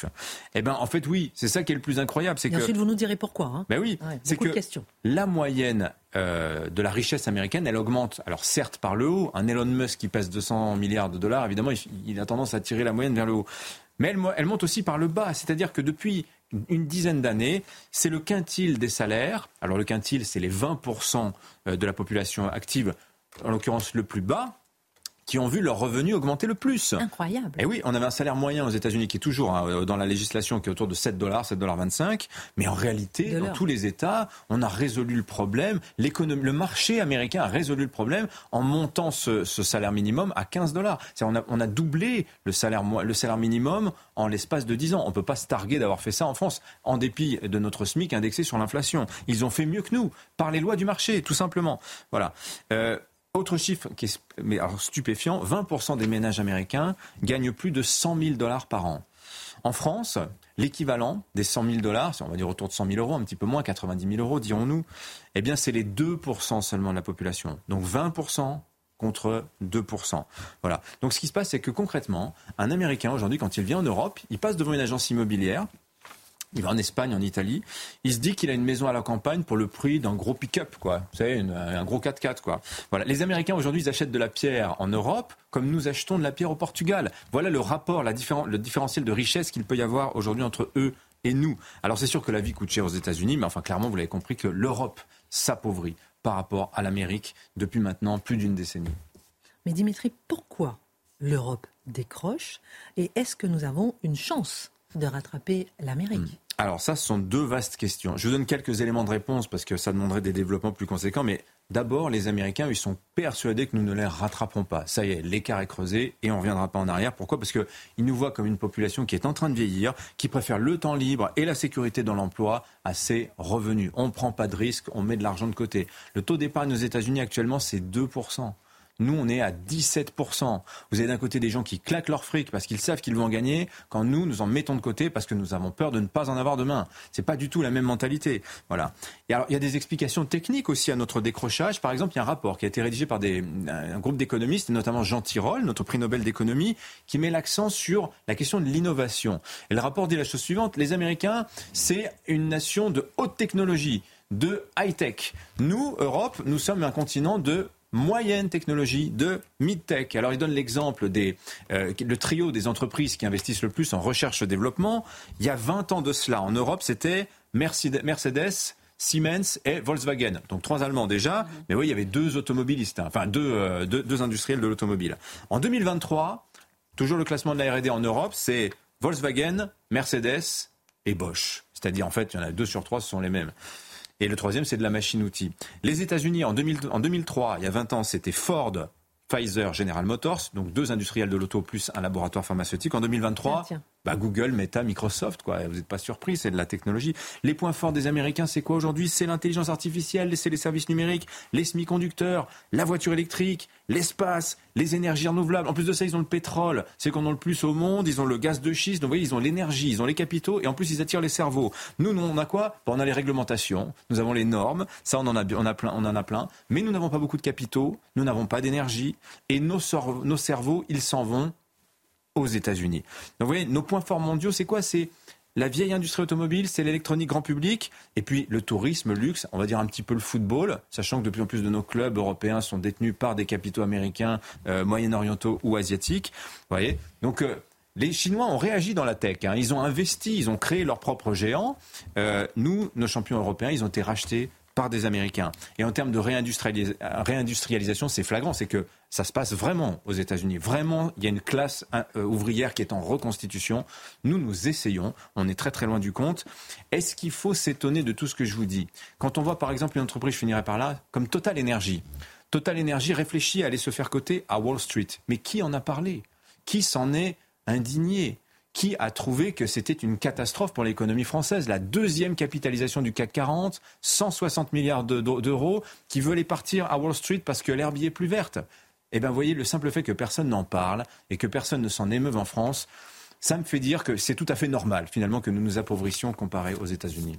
Eh bien, en fait, oui, c'est ça qui est le plus incroyable. C'est et que... ensuite, vous nous direz pourquoi. Hein. Ben oui, ouais, c'est que de questions. La moyenne euh, de la richesse américaine, elle augmente. Alors certes par le haut, un Elon Musk qui pèse deux cents milliards de dollars, évidemment, il, il a tendance à tirer la moyenne vers le haut. Mais elle, elle monte aussi par le bas, c'est-à-dire que depuis une dizaine d'années, c'est le quintile des salaires. Alors le quintile, c'est les vingt pour cent de la population active, en l'occurrence le plus bas, qui ont vu leurs revenus augmenter le plus. Incroyable. Et oui, on avait un salaire moyen aux États-Unis qui est toujours hein, dans la législation qui est autour de sept dollars, sept dollars vingt-cinq. Mais en réalité, dans tous les États, on a résolu le problème. L'économie, le marché américain a résolu le problème en montant ce, ce salaire minimum à quinze dollars. C'est-à-dire on a, on a doublé le salaire, le salaire minimum en l'espace de dix ans. On ne peut pas se targuer d'avoir fait ça en France, en dépit de notre SMIC indexé sur l'inflation. Ils ont fait mieux que nous, par les lois du marché, tout simplement. Voilà. Euh, Autre chiffre qui est mais alors stupéfiant, vingt pour cent des ménages américains gagnent plus de cent mille dollars par an. En France, l'équivalent des cent mille dollars, on va dire autour de cent mille euros, un petit peu moins, quatre-vingt-dix mille euros, dirons-nous, eh bien c'est les deux pour cent seulement de la population. Donc vingt pour cent contre deux pour cent. Voilà. Donc ce qui se passe, c'est que concrètement, un Américain aujourd'hui, quand il vient en Europe, il passe devant une agence immobilière. Il va en Espagne, en Italie. Il se dit qu'il a une maison à la campagne pour le prix d'un gros pick-up, quoi. Vous savez, une, un gros quatre-quatre, quoi. Voilà. Les Américains, aujourd'hui, ils achètent de la pierre en Europe comme nous achetons de la pierre au Portugal. Voilà le rapport, la différen, le différentiel de richesse qu'il peut y avoir aujourd'hui entre eux et nous. Alors, c'est sûr que la vie coûte cher aux États-Unis, mais enfin, clairement, vous l'avez compris que l'Europe s'appauvrit par rapport à l'Amérique depuis maintenant plus d'une décennie. Mais Dimitri, pourquoi l'Europe décroche et est-ce que nous avons une chance de rattraper l'Amérique ? Alors ça, ce sont deux vastes questions. Je vous donne quelques éléments de réponse parce que ça demanderait des développements plus conséquents. Mais d'abord, les Américains, ils sont persuadés que nous ne les rattraperons pas. Ça y est, l'écart est creusé et on ne reviendra pas en arrière. Pourquoi ? Parce qu'ils nous voient comme une population qui est en train de vieillir, qui préfère le temps libre et la sécurité dans l'emploi à ses revenus. On ne prend pas de risques, on met de l'argent de côté. Le taux d'épargne aux États-Unis actuellement, c'est deux pour cent. Nous, on est à dix-sept pour cent. Vous avez d'un côté des gens qui claquent leur fric parce qu'ils savent qu'ils vont en gagner, quand nous, nous en mettons de côté parce que nous avons peur de ne pas en avoir demain. C'est pas du tout la même mentalité. Voilà. Et alors, il y a des explications techniques aussi à notre décrochage. Par exemple, il y a un rapport qui a été rédigé par des, un groupe d'économistes, et notamment Jean Tirole, notre prix Nobel d'économie, qui met l'accent sur la question de l'innovation. Et le rapport dit la chose suivante. Les Américains, c'est une nation de haute technologie, de high-tech. Nous, Europe, nous sommes un continent de moyenne technologie, de mid-tech. Alors, il donne l'exemple des euh, le trio des entreprises qui investissent le plus en recherche et développement. Il y a vingt ans de cela, en Europe, c'était Mercedes, Siemens et Volkswagen. Donc, trois Allemands déjà. Mais oui, il y avait deux automobilistes, hein, enfin deux, euh, deux, deux industriels de l'automobile. En deux mille vingt-trois, toujours le classement de la R et D en Europe, c'est Volkswagen, Mercedes et Bosch. C'est-à-dire, en fait, il y en a deux sur trois, ce sont les mêmes. Et le troisième, c'est de la machine-outil. Les États-Unis, en, deux mille, en deux mille trois, il y a vingt ans, c'était Ford, Pfizer, General Motors, donc deux industriels de l'auto plus un laboratoire pharmaceutique. En deux mille vingt-trois, tiens, tiens. Bah Google, Meta, Microsoft, quoi. Vous n'êtes pas surpris, c'est de la technologie. Les points forts des Américains, c'est quoi aujourd'hui ? C'est l'intelligence artificielle, c'est les services numériques, les semi-conducteurs, la voiture électrique, l'espace, les énergies renouvelables. En plus de ça, ils ont le pétrole, c'est qu'on en a le plus au monde, ils ont le gaz de schiste, donc vous voyez, ils ont l'énergie, ils ont les capitaux, et en plus, ils attirent les cerveaux. Nous, nous on a quoi ? Bon, on a les réglementations, nous avons les normes, ça, on en a, on a plein, on en a plein, mais nous n'avons pas beaucoup de capitaux, nous n'avons pas d'énergie, et nos, sor- nos cerveaux, ils s'en vont aux États-Unis. Donc vous voyez, nos points forts mondiaux, c'est quoi ? C'est la vieille industrie automobile, c'est l'électronique grand public, et puis le tourisme, le luxe, on va dire un petit peu le football, sachant que de plus en plus de nos clubs européens sont détenus par des capitaux américains, euh, moyen-orientaux ou asiatiques. Vous voyez ? Donc euh, les Chinois ont réagi dans la tech, hein. Ils ont investi, ils ont créé leurs propres géants. Euh, nous, nos champions européens, ils ont été rachetés par des Américains. Et en termes de réindustrialis- réindustrialisation, c'est flagrant, c'est que ça se passe vraiment aux États-Unis. Vraiment, il y a une classe euh, ouvrière qui est en reconstitution. Nous, nous essayons. On est très très loin du compte. Est-ce qu'il faut s'étonner de tout ce que je vous dis ? Quand on voit par exemple une entreprise, je finirai par là, comme Total Energy. Total Energy réfléchit à aller se faire coter à Wall Street. Mais qui en a parlé ? Qui s'en est indigné ? Qui a trouvé que c'était une catastrophe pour l'économie française ? La deuxième capitalisation du C A C quarante, cent soixante milliards d'euros, qui veulent partir à Wall Street parce que l'herbe y est plus verte. Eh bien, vous voyez, le simple fait que personne n'en parle et que personne ne s'en émeuve en France, ça me fait dire que c'est tout à fait normal, finalement, que nous nous appauvrissions comparé aux États-Unis.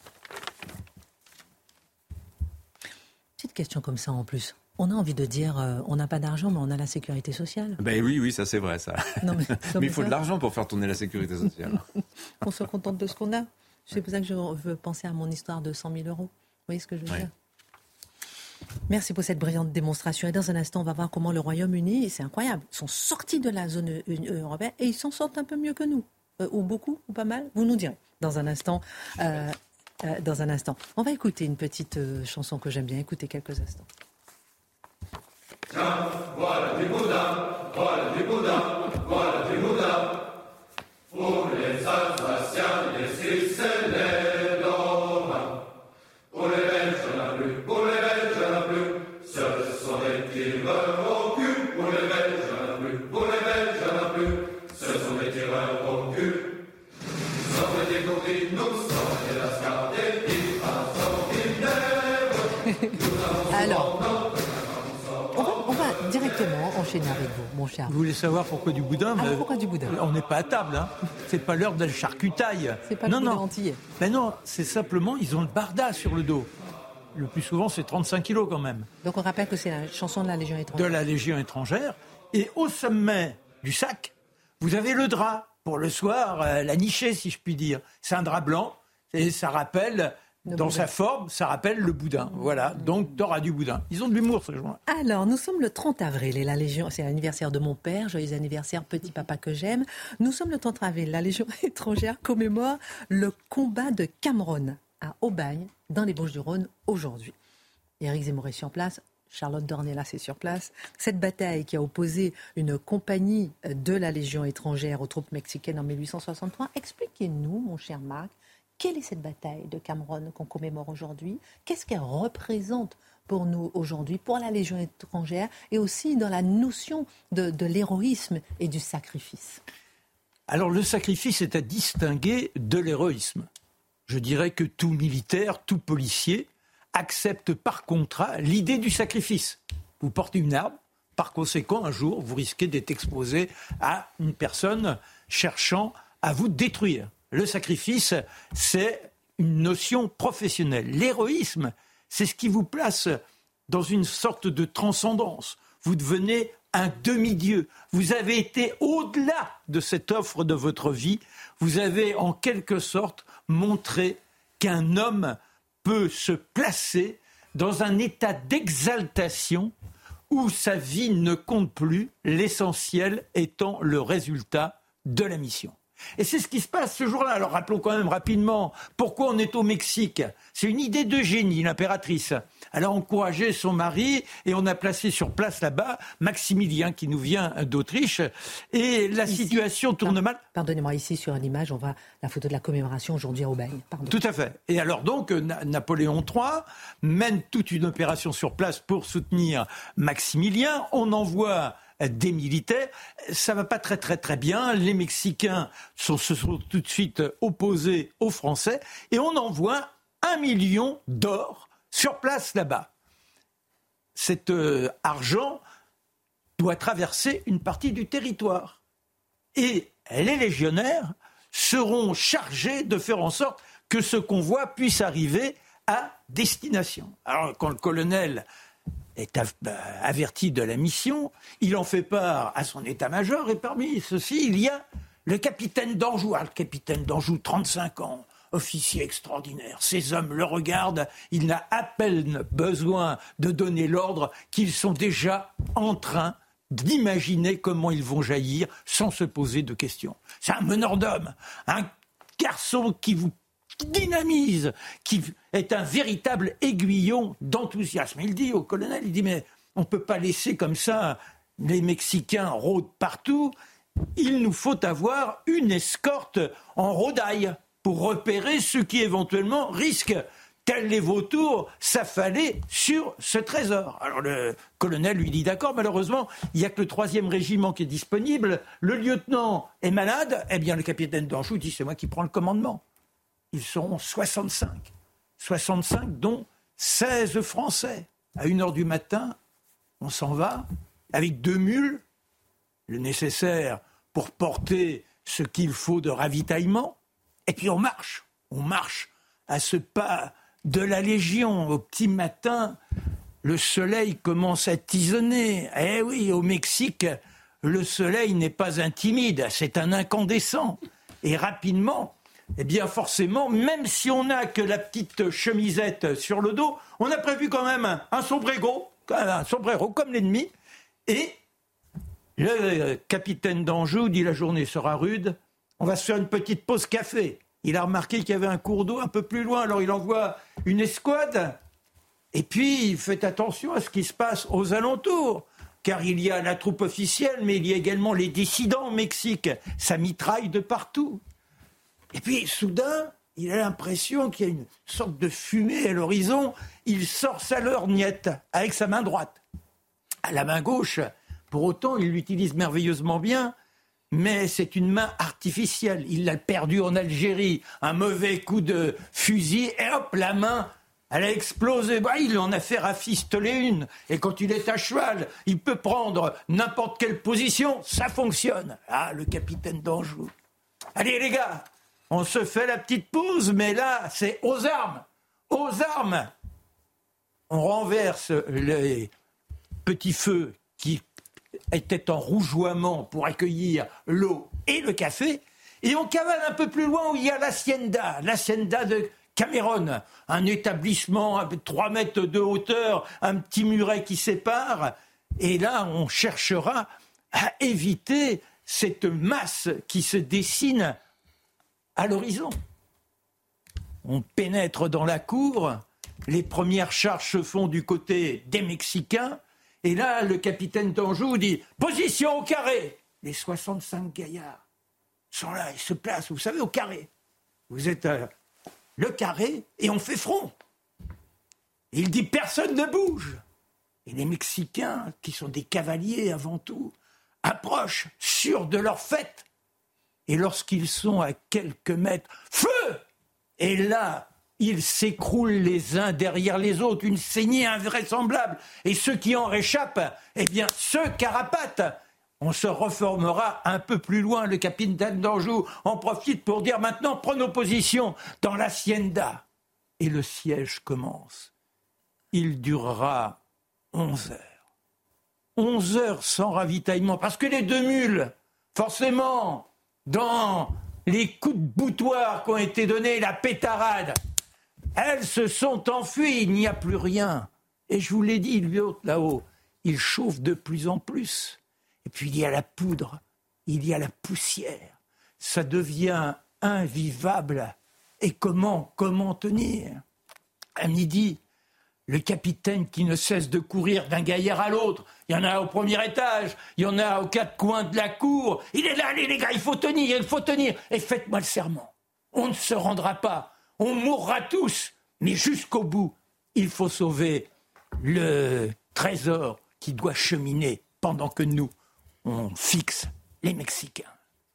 Petite question comme ça en plus. On a envie de dire, euh, on n'a pas d'argent, mais on a la sécurité sociale. Ben oui, oui, ça c'est vrai, ça. Non, mais, non, mais mais il faut ça... de l'argent pour faire tourner la sécurité sociale. On se contente de ce qu'on a. C'est pour ça que je veux penser à mon histoire de cent mille euros. Vous voyez ce que je veux ouais. dire ? Merci pour cette brillante démonstration. Et dans un instant, on va voir comment le Royaume-Uni, et c'est incroyable, sont sortis de la zone européenne et ils s'en sortent un peu mieux que nous. Euh, ou beaucoup, ou pas mal. Vous nous direz dans un instant. Euh, euh, dans un instant. On va écouter une petite euh, chanson que j'aime bien. Écoutez quelques instants. Tiens, voilà du boudin, voilà du boudin, voilà du boudin. Pour les Alsaciens, les Suisses et les Lorrains. Pour les Belges, il n'y en a plus, pour les Belges, il n'y en a plus. Ce sont des tireurs au cul. Pour les Belges, il n'y en a plus, pour les Belges, il n'y en a plus. Ce sont des tireurs au cul. Nous sommes des gorilles, nous sommes des lascars, des petits extraordinaires. Alors, on va, on va directement enchaîner avec vous, mon cher. Vous voulez savoir pourquoi du boudin? Ah, pourquoi du boudin? On n'est pas à table, hein. C'est pas l'heure de la charcutaille. C'est pas non, le boudin non. antillais. Ben non, c'est simplement, ils ont le barda sur le dos. Le plus souvent, c'est trente-cinq kilos quand même. Donc on rappelle que c'est la chanson de la Légion étrangère. De la Légion étrangère. Et au sommet du sac, vous avez le drap. Pour le soir, euh, la nichée, si je puis dire. C'est un drap blanc. Et ça rappelle, le dans boudin. Sa forme, ça rappelle le boudin. Voilà, donc t'auras du boudin. Ils ont de l'humour, ces gens-là. Alors, nous sommes le trente avril et la Légion, c'est l'anniversaire de mon père. Joyeux anniversaire, petit papa que j'aime. Nous sommes le trente avril. La Légion étrangère commémore le combat de Cameron à Aubagne, dans les Bouches-du-Rhône, aujourd'hui. Éric Zemmour est sur place. Charlotte Dornelas est sur place. Cette bataille qui a opposé une compagnie de la Légion étrangère aux troupes mexicaines en mille huit cent soixante-trois. Expliquez-nous, mon cher Marc, quelle est cette bataille de Cameron qu'on commémore aujourd'hui? Qu'est-ce qu'elle représente pour nous aujourd'hui, pour la Légion étrangère, et aussi dans la notion de, de l'héroïsme et du sacrifice? Alors, le sacrifice est à distinguer de l'héroïsme. Je dirais que tout militaire, tout policier accepte par contrat l'idée du sacrifice. Vous portez une arme, par conséquent, un jour, vous risquez d'être exposé à une personne cherchant à vous détruire. Le sacrifice, c'est une notion professionnelle. L'héroïsme, c'est ce qui vous place dans une sorte de transcendance. Vous devenez un demi-dieu. Vous avez été au-delà de cette offre de votre vie. Vous avez en quelque sorte montré qu'un homme peut se placer dans un état d'exaltation où sa vie ne compte plus, l'essentiel étant le résultat de la mission. Et c'est ce qui se passe ce jour-là. Alors rappelons quand même rapidement pourquoi on est au Mexique. C'est une idée d'Eugénie, l'impératrice. Elle a encouragé son mari et on a placé sur place là-bas Maximilien qui nous vient d'Autriche. Et la ici, situation tourne mal. Pardonnez-moi, ici sur une image, on voit la photo de la commémoration aujourd'hui à Aubagne. Pardon. Tout à fait. Et alors donc, Na- Napoléon trois mène toute une opération sur place pour soutenir Maximilien. On envoie des militaires, ça va pas très très très bien. Les Mexicains sont, se sont tout de suite opposés aux Français et on envoie un million d'or sur place là-bas. Cet euh, argent doit traverser une partie du territoire et les légionnaires seront chargés de faire en sorte que ce convoi puisse arriver à destination. Alors quand le colonel est averti de la mission, il en fait part à son état-major, et parmi ceux-ci, il y a le capitaine d'Anjou. Alors, le capitaine d'Anjou, trente-cinq ans, officier extraordinaire. Ces hommes le regardent, il n'a à peine besoin de donner l'ordre qu'ils sont déjà en train d'imaginer comment ils vont jaillir sans se poser de questions. C'est un meneur d'hommes, un garçon qui vous dynamise, qui est un véritable aiguillon d'enthousiasme. Il dit au colonel, il dit mais on ne peut pas laisser comme ça les Mexicains rôdent partout, il nous faut avoir une escorte en rodaille pour repérer ceux qui éventuellement risquent, tels les vautours, s'affaler sur ce trésor. Alors le colonel lui dit d'accord, malheureusement, il n'y a que le troisième régiment qui est disponible, le lieutenant est malade, eh bien le capitaine d'Anjou dit c'est moi qui prends le commandement. Ils seront soixante-cinq. soixante-cinq, dont seize Français. À une heure du matin, on s'en va avec deux mules, le nécessaire pour porter ce qu'il faut de ravitaillement. Et puis on marche. On marche à ce pas de la Légion. Au petit matin, le soleil commence à tisonner. Eh oui, au Mexique, le soleil n'est pas un timide, c'est un incandescent. Et rapidement, eh bien forcément, même si on n'a que la petite chemisette sur le dos, on a prévu quand même un, un sombrero, un sombrero comme l'ennemi. Et le capitaine d'Anjou dit la journée sera rude, on va se faire une petite pause café. Il a remarqué qu'il y avait un cours d'eau un peu plus loin, alors il envoie une escouade. Et puis, faites attention à ce qui se passe aux alentours, car il y a la troupe officielle, mais il y a également les dissidents au Mexique. Ça mitraille de partout. Et puis, soudain, il a l'impression qu'il y a une sorte de fumée à l'horizon. Il sort sa lorgnette avec sa main droite. À la main gauche, pour autant, il l'utilise merveilleusement bien, mais c'est une main artificielle. Il l'a perdue en Algérie. Un mauvais coup de fusil, et hop, la main, elle a explosé. Bah, il en a fait rafistoler une. Et quand il est à cheval, il peut prendre n'importe quelle position. Ça fonctionne. Ah, le capitaine d'Anjou. Allez, les gars, on se fait la petite pause, mais là, c'est aux armes. Aux armes. On renverse les petits feux qui étaient en rougeoiement pour accueillir l'eau et le café. Et on cavale un peu plus loin où il y a l'hacienda, l'hacienda de Cameron, un établissement à trois mètres de hauteur, un petit muret qui sépare. Et là, on cherchera à éviter cette masse qui se dessine à l'horizon. On pénètre dans la cour, les premières charges se font du côté des Mexicains, et là, le capitaine d'Anjou dit « Position au carré !» Les soixante-cinq gaillards sont là, ils se placent, vous savez, au carré. Vous êtes euh, le carré, et on fait front. Et il dit « Personne ne bouge !» Et les Mexicains, qui sont des cavaliers avant tout, approchent, sûrs de leur fête. Et lorsqu'ils sont à quelques mètres, feu! Et là, ils s'écroulent les uns derrière les autres, une saignée invraisemblable. Et ceux qui en réchappent, eh bien, ceux carapatent. On se reformera un peu plus loin. Le capitaine d'Anjou en profite pour dire maintenant, prenons position dans l'hacienda. Et le siège commence. Il durera onze heures. Onze heures sans ravitaillement. Parce que les deux mules, forcément, dans les coups de boutoir qui ont été donnés, la pétarade, elles se sont enfuies, il n'y a plus rien. Et je vous l'ai dit, l'autre là-haut, il chauffe de plus en plus. Et puis il y a la poudre, il y a la poussière. Ça devient invivable. Et comment, comment tenir ? À midi, le capitaine qui ne cesse de courir d'un gaillard à l'autre. Il y en a au premier étage, il y en a aux quatre coins de la cour. Il est là, allez les gars, il faut tenir, il faut tenir. Et faites-moi le serment. On ne se rendra pas. On mourra tous. Mais jusqu'au bout, il faut sauver le trésor qui doit cheminer pendant que nous, on fixe les Mexicains.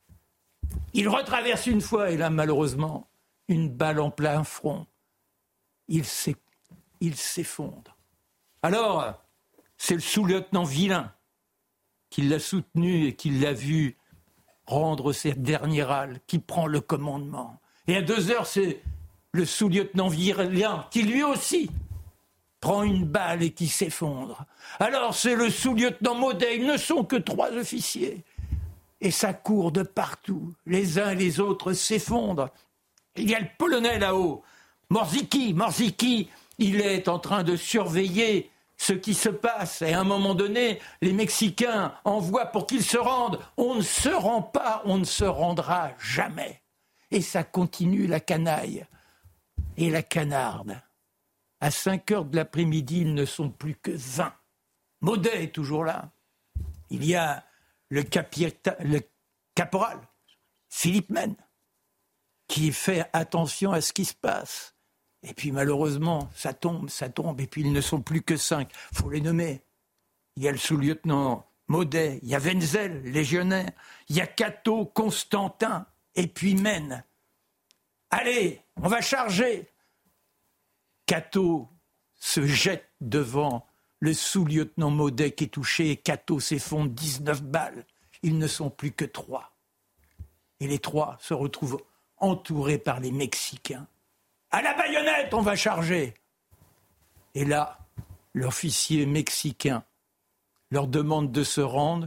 Il retraverse une fois, et là, malheureusement, une balle en plein front. Il s'est il s'effondre. Alors, c'est le sous-lieutenant Villain qui l'a soutenu et qui l'a vu rendre ses derniers râles, qui prend le commandement. Et à deux heures, c'est le sous-lieutenant Villain qui lui aussi prend une balle et qui s'effondre. Alors, c'est le sous-lieutenant Maudet, ils ne sont que trois officiers. Et ça court de partout. Les uns et les autres s'effondrent. Il y a le Polonais là-haut, Morziki, Morziki, il est en train de surveiller ce qui se passe. Et à un moment donné, les Mexicains envoient pour qu'ils se rendent. On ne se rend pas, on ne se rendra jamais. Et ça continue, la canaille et la canarde. À cinq heures de l'après-midi, ils ne sont plus que vingt. Maudet est toujours là. Il y a le, capita- le caporal, Philippe Mène, qui fait attention à ce qui se passe. Et puis malheureusement, ça tombe, ça tombe, et puis ils ne sont plus que cinq. Il faut les nommer. Il y a le sous-lieutenant Maudet, il y a Wenzel, légionnaire, il y a Cato, Constantin, et puis Mène. Allez, on va charger. Cato se jette devant le sous-lieutenant Maudet qui est touché, et Cato s'effondre, dix-neuf balles. Ils ne sont plus que trois. Et les trois se retrouvent entourés par les Mexicains. À la baïonnette, on va charger. Et là, l'officier mexicain leur demande de se rendre.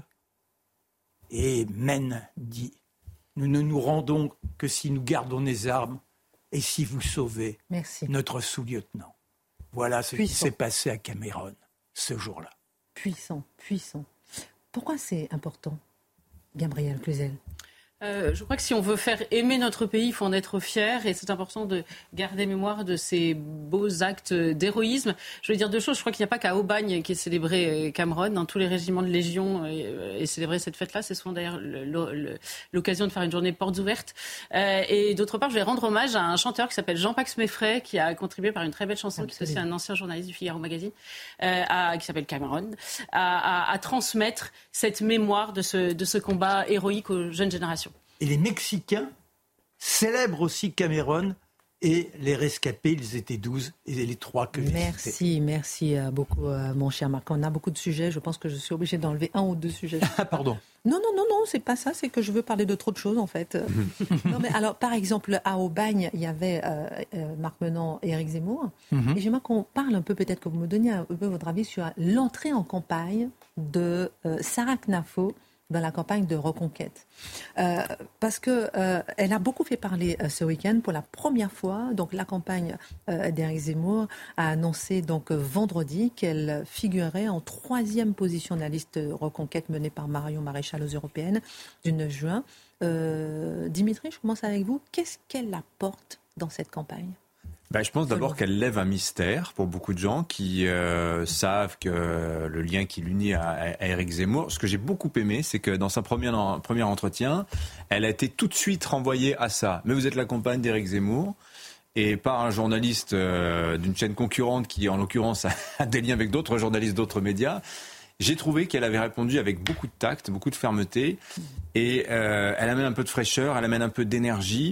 Et Mène dit, nous ne nous rendons que si nous gardons les armes et si vous sauvez Merci. Notre sous-lieutenant. Voilà ce puissant. Qui s'est passé à Cameron ce jour-là. Puissant, puissant. Pourquoi c'est important, Gabrielle Cluzel ? Euh, je crois que si on veut faire aimer notre pays, il faut en être fier et c'est important de garder mémoire de ces beaux actes d'héroïsme. Je veux dire deux choses. Je crois qu'il n'y a pas qu'à Aubagne qui est célébré Cameron. Dans tous les régiments de Légion est célébré cette fête-là. C'est souvent d'ailleurs le, le, l'occasion de faire une journée portes ouvertes. Euh, et d'autre part, je vais rendre hommage à un chanteur qui s'appelle Jean-Pax Meffray qui a contribué par une très belle chanson, Absolument. Qui est aussi un ancien journaliste du Figaro Magazine, euh, à, qui s'appelle Cameron, à, à, à transmettre cette mémoire de ce, de ce combat héroïque aux jeunes générations. Et les Mexicains célèbrent aussi Cameron et les rescapés, ils étaient douze, et les trois que j'ai Merci, cités. merci beaucoup, mon cher Marc. On a beaucoup de sujets, je pense que je suis obligée d'enlever un ou deux sujets. Ah, pardon. Non, non, non, non, c'est pas ça, c'est que je veux parler de trop de choses, en fait. Non, mais alors, par exemple, à Aubagne, il y avait euh, euh, Marc Menon et Éric Zemmour. Mm-hmm. Et j'aimerais qu'on parle un peu, peut-être que vous me donniez un peu votre avis sur l'entrée en campagne de euh, Sarah Knafo dans la campagne de Reconquête. Euh, parce qu'elle euh, a beaucoup fait parler euh, ce week-end pour la première fois. Donc la campagne euh, d'Éric Zemmour a annoncé donc, vendredi qu'elle figurerait en troisième position de la liste Reconquête menée par Marion Maréchal aux Européennes du neuf juin. Euh, Dimitri, je commence avec vous. Qu'est-ce qu'elle apporte dans cette campagne ? Ben, je pense d'abord qu'elle lève un mystère pour beaucoup de gens qui euh, savent que le lien qui l'unit à, à Éric Zemmour. Ce que j'ai beaucoup aimé, c'est que dans sa première premier entretien, elle a été tout de suite renvoyée à ça. Mais vous êtes la compagne d'Éric Zemmour, et par un journaliste euh, d'une chaîne concurrente qui, en l'occurrence, a des liens avec d'autres journalistes d'autres médias. J'ai trouvé qu'elle avait répondu avec beaucoup de tact, beaucoup de fermeté, et euh, elle amène un peu de fraîcheur, elle amène un peu d'énergie.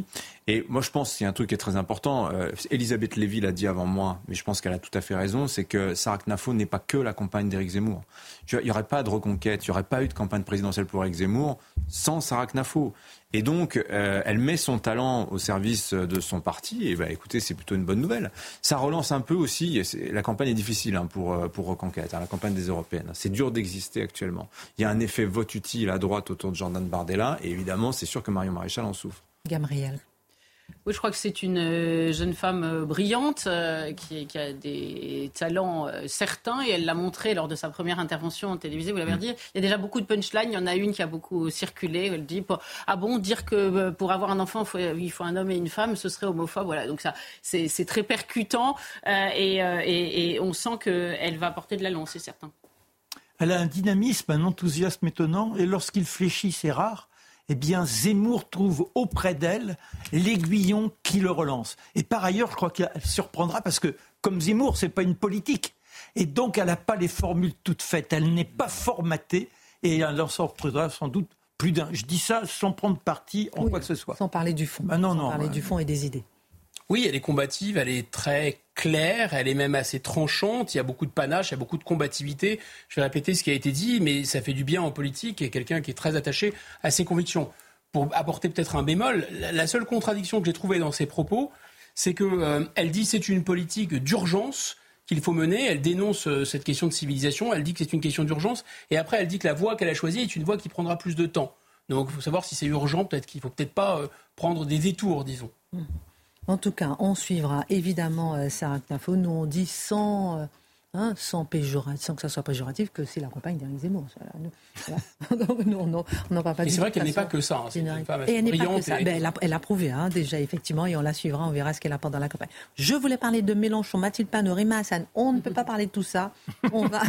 Et moi, je pense qu'il y a un truc qui est très important. Euh, Elisabeth Lévy l'a dit avant moi, mais je pense qu'elle a tout à fait raison, c'est que Sarah Knafo n'est pas que la compagne d'Éric Zemmour. Il n'y aurait pas de reconquête, il n'y aurait pas eu de campagne présidentielle pour Éric Zemmour sans Sarah Knafo. Et donc, euh, elle met son talent au service de son parti. Et bah, écoutez, c'est plutôt une bonne nouvelle. Ça relance un peu aussi. Et la campagne est difficile hein, pour, pour Reconquête, hein, la campagne des Européennes. C'est dur d'exister actuellement. Il y a un effet vote utile à droite autour de Jordan Bardella. Et évidemment, c'est sûr que Marion Maréchal en souffre. Gabriel. Oui, je crois que c'est une euh, jeune femme euh, brillante euh, qui, qui a des talents euh, certains et elle l'a montré lors de sa première intervention en télévisée. Vous l'avez mmh. dit, il y a déjà beaucoup de punchlines. Il y en a une qui a beaucoup circulé. Elle dit ah bon, dire que euh, pour avoir un enfant, il faut, il faut un homme et une femme, ce serait homophobe. Voilà, donc ça, c'est, c'est très percutant euh, et, euh, et, et on sent qu'elle va porter de l'allant, c'est certain. Elle a un dynamisme, un enthousiasme étonnant et lorsqu'il fléchit, c'est rare. Eh bien, Zemmour trouve auprès d'elle l'aiguillon qui le relance. Et par ailleurs, je crois qu'elle surprendra parce que, comme Zemmour, c'est pas une politique. Et donc, elle n'a pas les formules toutes faites. Elle n'est pas formatée et elle en sortira sans doute plus d'un. Je dis ça sans prendre parti en oui, quoi que ce soit. Sans parler du fond. Bah non, sans non, parler ouais. du fond et des idées. Oui, elle est combative, elle est très claire, elle est même assez tranchante, il y a beaucoup de panache, il y a beaucoup de combativité. Je vais répéter ce qui a été dit, mais ça fait du bien en politique et quelqu'un qui est très attaché à ses convictions. Pour apporter peut-être un bémol, la seule contradiction que j'ai trouvée dans ses propos, c'est qu'elle euh, dit que c'est une politique d'urgence qu'il faut mener, elle dénonce euh, cette question de civilisation, elle dit que c'est une question d'urgence, et après elle dit que la voie qu'elle a choisie est une voie qui prendra plus de temps. Donc il faut savoir si c'est urgent, peut-être qu'il ne faut peut-être pas euh, prendre des détours, disons. Mmh. En tout cas, on suivra évidemment euh, Sarah Knafo. Nous, on dit sans, euh, hein, sans, péjoratif, sans que ça soit péjoratif que c'est la compagne d'Éric Zemmour. Voilà, nous, voilà. Donc, nous, on n'en parle pas. Et c'est vrai qu'elle n'est pas que ça. Hein, c'est une femme assez et elle n'est brillante. Pas que ça. Et... Ben, elle, a, elle a prouvé hein, déjà, effectivement, et on la suivra, on verra ce qu'elle apporte dans la campagne. Je voulais parler de Mélenchon, Mathilde Panot, Rima Hassan. On ne peut pas parler de tout ça. On va,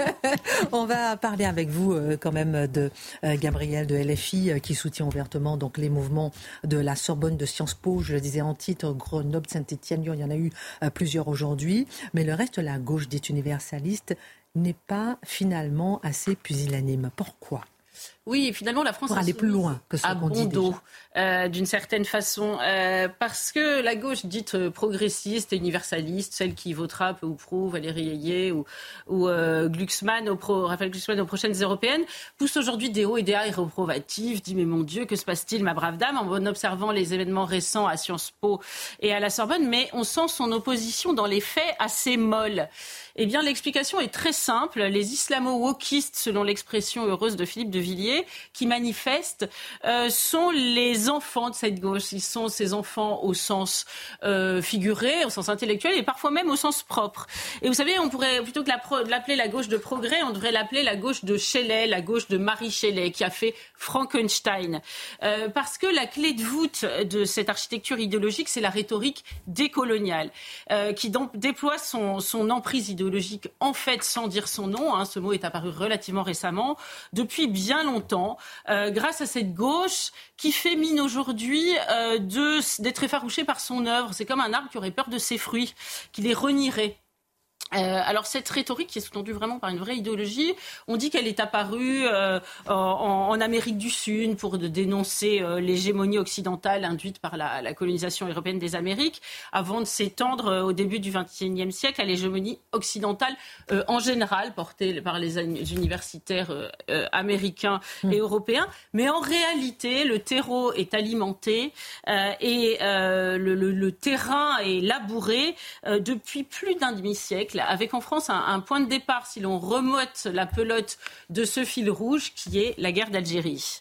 on va parler avec vous euh, quand même de euh, Gabriel de L F I euh, qui soutient ouvertement donc, les mouvements de la Sorbonne, de Sciences Po. Je le disais en titre, Grenoble, Saint-Étienne, Lyon, il y en a eu euh, plusieurs aujourd'hui. Mais le reste, la gauche dite universaliste, n'est pas finalement assez pusillanime. Pourquoi ? Oui, finalement, la France pour aller plus loin que ce à qu'on bon dit dos, euh, d'une certaine façon, euh, parce que la gauche dite progressiste et universaliste, celle qui votera peu ou prou Valérie Ayé ou, ou euh, Glucksmann, au pro, Raphaël Glucksmann aux prochaines européennes, pousse aujourd'hui des hauts et des bas irréprobatifs, dit mais mon Dieu, que se passe-t-il, ma brave dame, en observant les événements récents à Sciences Po et à la Sorbonne, mais on sent son opposition dans les faits assez molle. Eh bien, l'explication est très simple. Les islamo-wokistes, selon l'expression heureuse de Philippe de Villiers, qui manifestent, euh, sont les enfants de cette gauche. Ils sont ces enfants au sens euh, figuré, au sens intellectuel et parfois même au sens propre. Et vous savez, on pourrait, plutôt que la, l'appeler la gauche de progrès, on devrait l'appeler la gauche de Shelley, la gauche de Marie Shelley, qui a fait Frankenstein. Euh, parce que la clé de voûte de cette architecture idéologique, c'est la rhétorique décoloniale, euh, qui donc déploie son, son emprise idéologique. En fait, sans dire son nom, hein, ce mot est apparu relativement récemment, depuis bien longtemps, euh, grâce à cette gauche qui fait mine aujourd'hui euh, de, d'être effarouchée par son œuvre. C'est comme un arbre qui aurait peur de ses fruits, qui les renierait. Euh, alors cette rhétorique qui est sous-tendue vraiment par une vraie idéologie, on dit qu'elle est apparue euh, en, en Amérique du Sud pour de dénoncer euh, l'hégémonie occidentale induite par la, la colonisation européenne des Amériques, avant de s'étendre euh, au début du vingt et unième siècle à l'hégémonie occidentale euh, en général, portée par les universitaires euh, euh, américains mmh. et européens. Mais en réalité, le terreau est alimenté euh, et euh, le, le, le terrain est labouré euh, depuis plus d'un demi-siècle, avec en France un, un point de départ, si l'on remote la pelote de ce fil rouge qui est la guerre d'Algérie.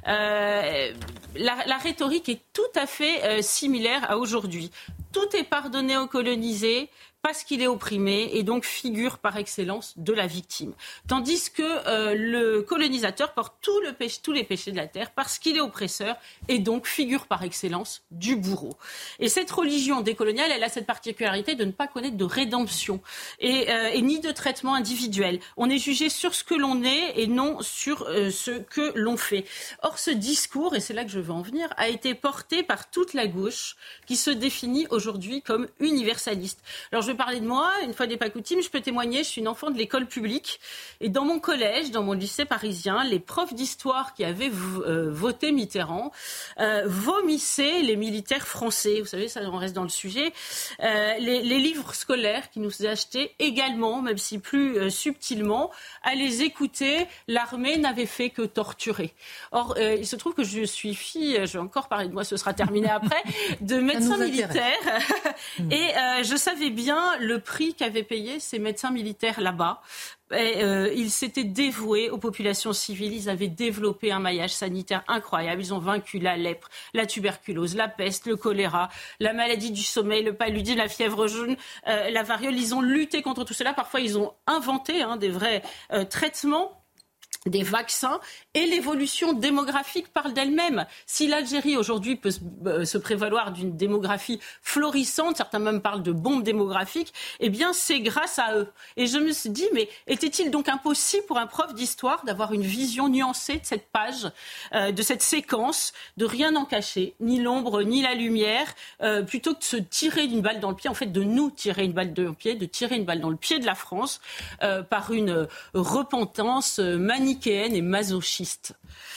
Euh, la, la rhétorique est tout à fait euh, similaire à aujourd'hui. Tout est pardonné aux colonisés parce qu'il est opprimé et donc figure par excellence de la victime. Tandis que euh, le colonisateur porte tout le péché, tous les péchés de la terre parce qu'il est oppresseur et donc figure par excellence du bourreau. Et cette religion décoloniale, elle a cette particularité de ne pas connaître de rédemption et, euh, et ni de traitement individuel. On est jugé sur ce que l'on est et non sur euh, ce que l'on fait. Or, ce discours, et c'est là que je veux en venir, a été porté par toute la gauche qui se définit aujourd'hui comme universaliste. Alors, je parler de moi, une fois n'est pas coutume, je peux témoigner, je suis une enfant de l'école publique. Et dans mon collège, dans mon lycée parisien, les profs d'histoire qui avaient euh, voté Mitterrand euh, vomissaient les militaires français. Vous savez, ça, on reste dans le sujet. Euh, les, les livres scolaires qui nous achetaient également, même si plus euh, subtilement, à les écouter, l'armée n'avait fait que torturer. Or, euh, il se trouve que je suis fille, je vais encore parler de moi, ce sera terminé après, de médecins militaires. Et euh, je savais bien le prix qu'avaient payé ces médecins militaires là-bas. Et, euh, ils s'étaient dévoués aux populations civiles, ils avaient développé un maillage sanitaire incroyable, ils ont vaincu la lèpre, la tuberculose, la peste, le choléra, la maladie du sommeil, le paludisme, la fièvre jaune, euh, la variole, ils ont lutté contre tout cela, parfois ils ont inventé hein, des vrais euh, traitements, des vaccins, et l'évolution démographique parle d'elle-même. Si l'Algérie aujourd'hui peut se, euh, se prévaloir d'une démographie florissante, certains même parlent de bombe démographique, eh bien c'est grâce à eux. Et je me suis dit, mais était-il donc impossible pour un prof d'histoire d'avoir une vision nuancée de cette page, euh, de cette séquence, de rien en cacher, ni l'ombre, ni la lumière, euh, plutôt que de se tirer une balle dans le pied, en fait de nous tirer une balle dans le pied, de tirer une balle dans le pied de la France, euh, par une euh, repentance euh, manichéenne et masochiste.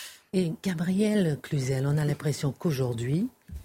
Et Gabriel Cluzel, on a l'impression qu'aujourd'hui,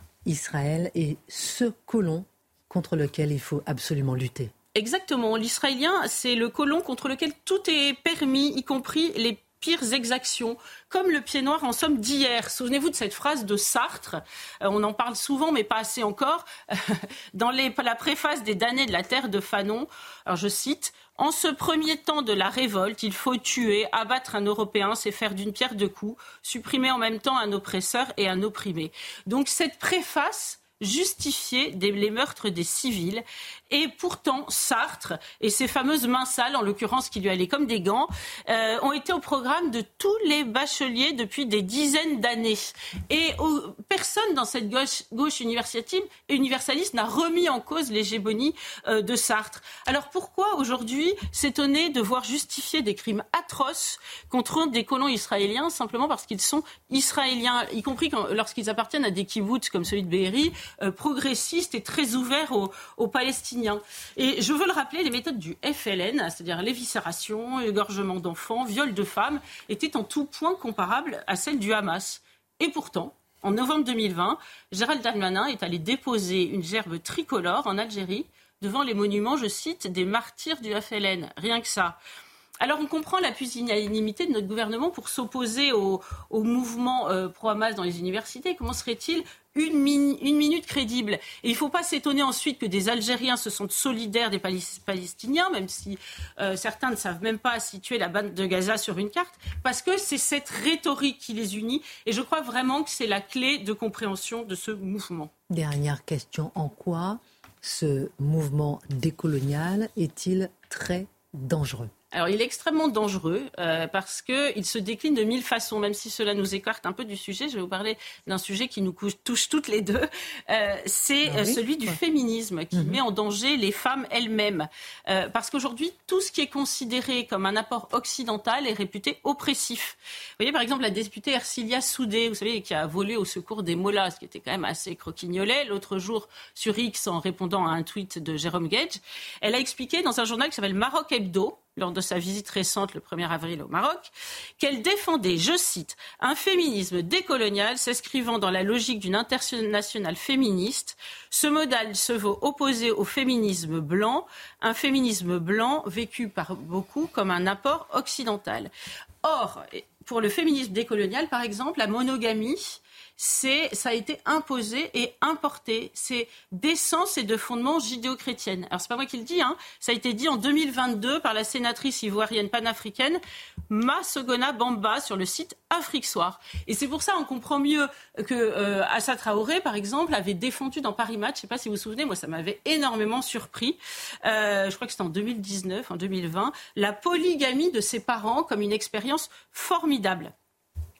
Israël est ce colon contre lequel il faut absolument lutter. Exactement. L'Israélien, c'est le colon contre lequel tout est permis, y compris les pires exactions, comme le pied noir en somme d'hier. Souvenez-vous de cette phrase de Sartre, euh, on en parle souvent mais pas assez encore, dans les, la préface des damnés de la terre de Fanon, alors je cite, « En ce premier temps de la révolte, il faut tuer, abattre un Européen, c'est faire d'une pierre deux coups, supprimer en même temps un oppresseur et un opprimé. » Donc cette préface justifier des, les meurtres des civils. Et pourtant, Sartre et ses fameuses mains sales, en l'occurrence qui lui allaient comme des gants, euh, ont été au programme de tous les bacheliers depuis des dizaines d'années. Et oh, personne dans cette gauche, gauche universaliste n'a remis en cause l'hégémonie euh, de Sartre. Alors pourquoi aujourd'hui s'étonner de voir justifier des crimes atroces contre des colons israéliens simplement parce qu'ils sont israéliens, y compris quand, lorsqu'ils appartiennent à des kibboutz comme celui de Be'eri, euh, progressistes et très ouverts aux, aux Palestiniens. Et je veux le rappeler, les méthodes du F L N, c'est-à-dire l'éviscération, égorgement d'enfants, viol de femmes, étaient en tout point comparables à celles du Hamas. Et pourtant, en novembre deux mille vingt, Gérald Darmanin est allé déposer une gerbe tricolore en Algérie devant les monuments, je cite, des martyrs du F L N. Rien que ça. Alors on comprend la pusillanimité de notre gouvernement pour s'opposer au, au mouvement euh, pro-Hamas dans les universités. Comment serait-il une, min- une minute crédible? Et il ne faut pas s'étonner ensuite que des Algériens se sentent solidaires des Palis- Palestiniens, même si euh, certains ne savent même pas situer la bande de Gaza sur une carte, parce que c'est cette rhétorique qui les unit. Et je crois vraiment que c'est la clé de compréhension de ce mouvement. Dernière question, en quoi ce mouvement décolonial est-il très dangereux? Alors, il est extrêmement dangereux euh, parce qu'il se décline de mille façons, même si cela nous écarte un peu du sujet. Je vais vous parler d'un sujet qui nous touche toutes les deux. Euh, c'est ah oui, celui du ouais. féminisme qui mmh. met en danger les femmes elles-mêmes. Euh, parce qu'aujourd'hui, tout ce qui est considéré comme un apport occidental est réputé oppressif. Vous voyez, par exemple, la députée Ercilia Soudé, vous savez, qui a volé au secours des mollahs, ce qui était quand même assez croquignolet, l'autre jour sur X, en répondant à un tweet de Jérôme Gage, elle a expliqué dans un journal qui s'appelle Maroc Hebdo, lors de sa visite récente le premier avril au Maroc, qu'elle défendait, je cite, un féminisme décolonial s'inscrivant dans la logique d'une internationale féministe. Ce modèle se veut opposé au féminisme blanc, un féminisme blanc vécu par beaucoup comme un apport occidental. Or, pour le féminisme décolonial, par exemple, la monogamie, c'est, ça a été imposé et importé. C'est d'essence et de fondement judéo-chrétienne. Alors, c'est pas moi qui le dis, hein. Ça a été dit en deux mille vingt-deux par la sénatrice ivoirienne panafricaine Masogona Bamba sur le site Afrique Soir. Et c'est pour ça qu'on comprend mieux que euh, Assa Traoré, par exemple, avait défendu dans Paris Match, je sais pas si vous vous souvenez, moi ça m'avait énormément surpris, euh, je crois que c'était en deux mille dix-neuf, en deux mille vingt, la polygamie de ses parents comme une expérience formidable.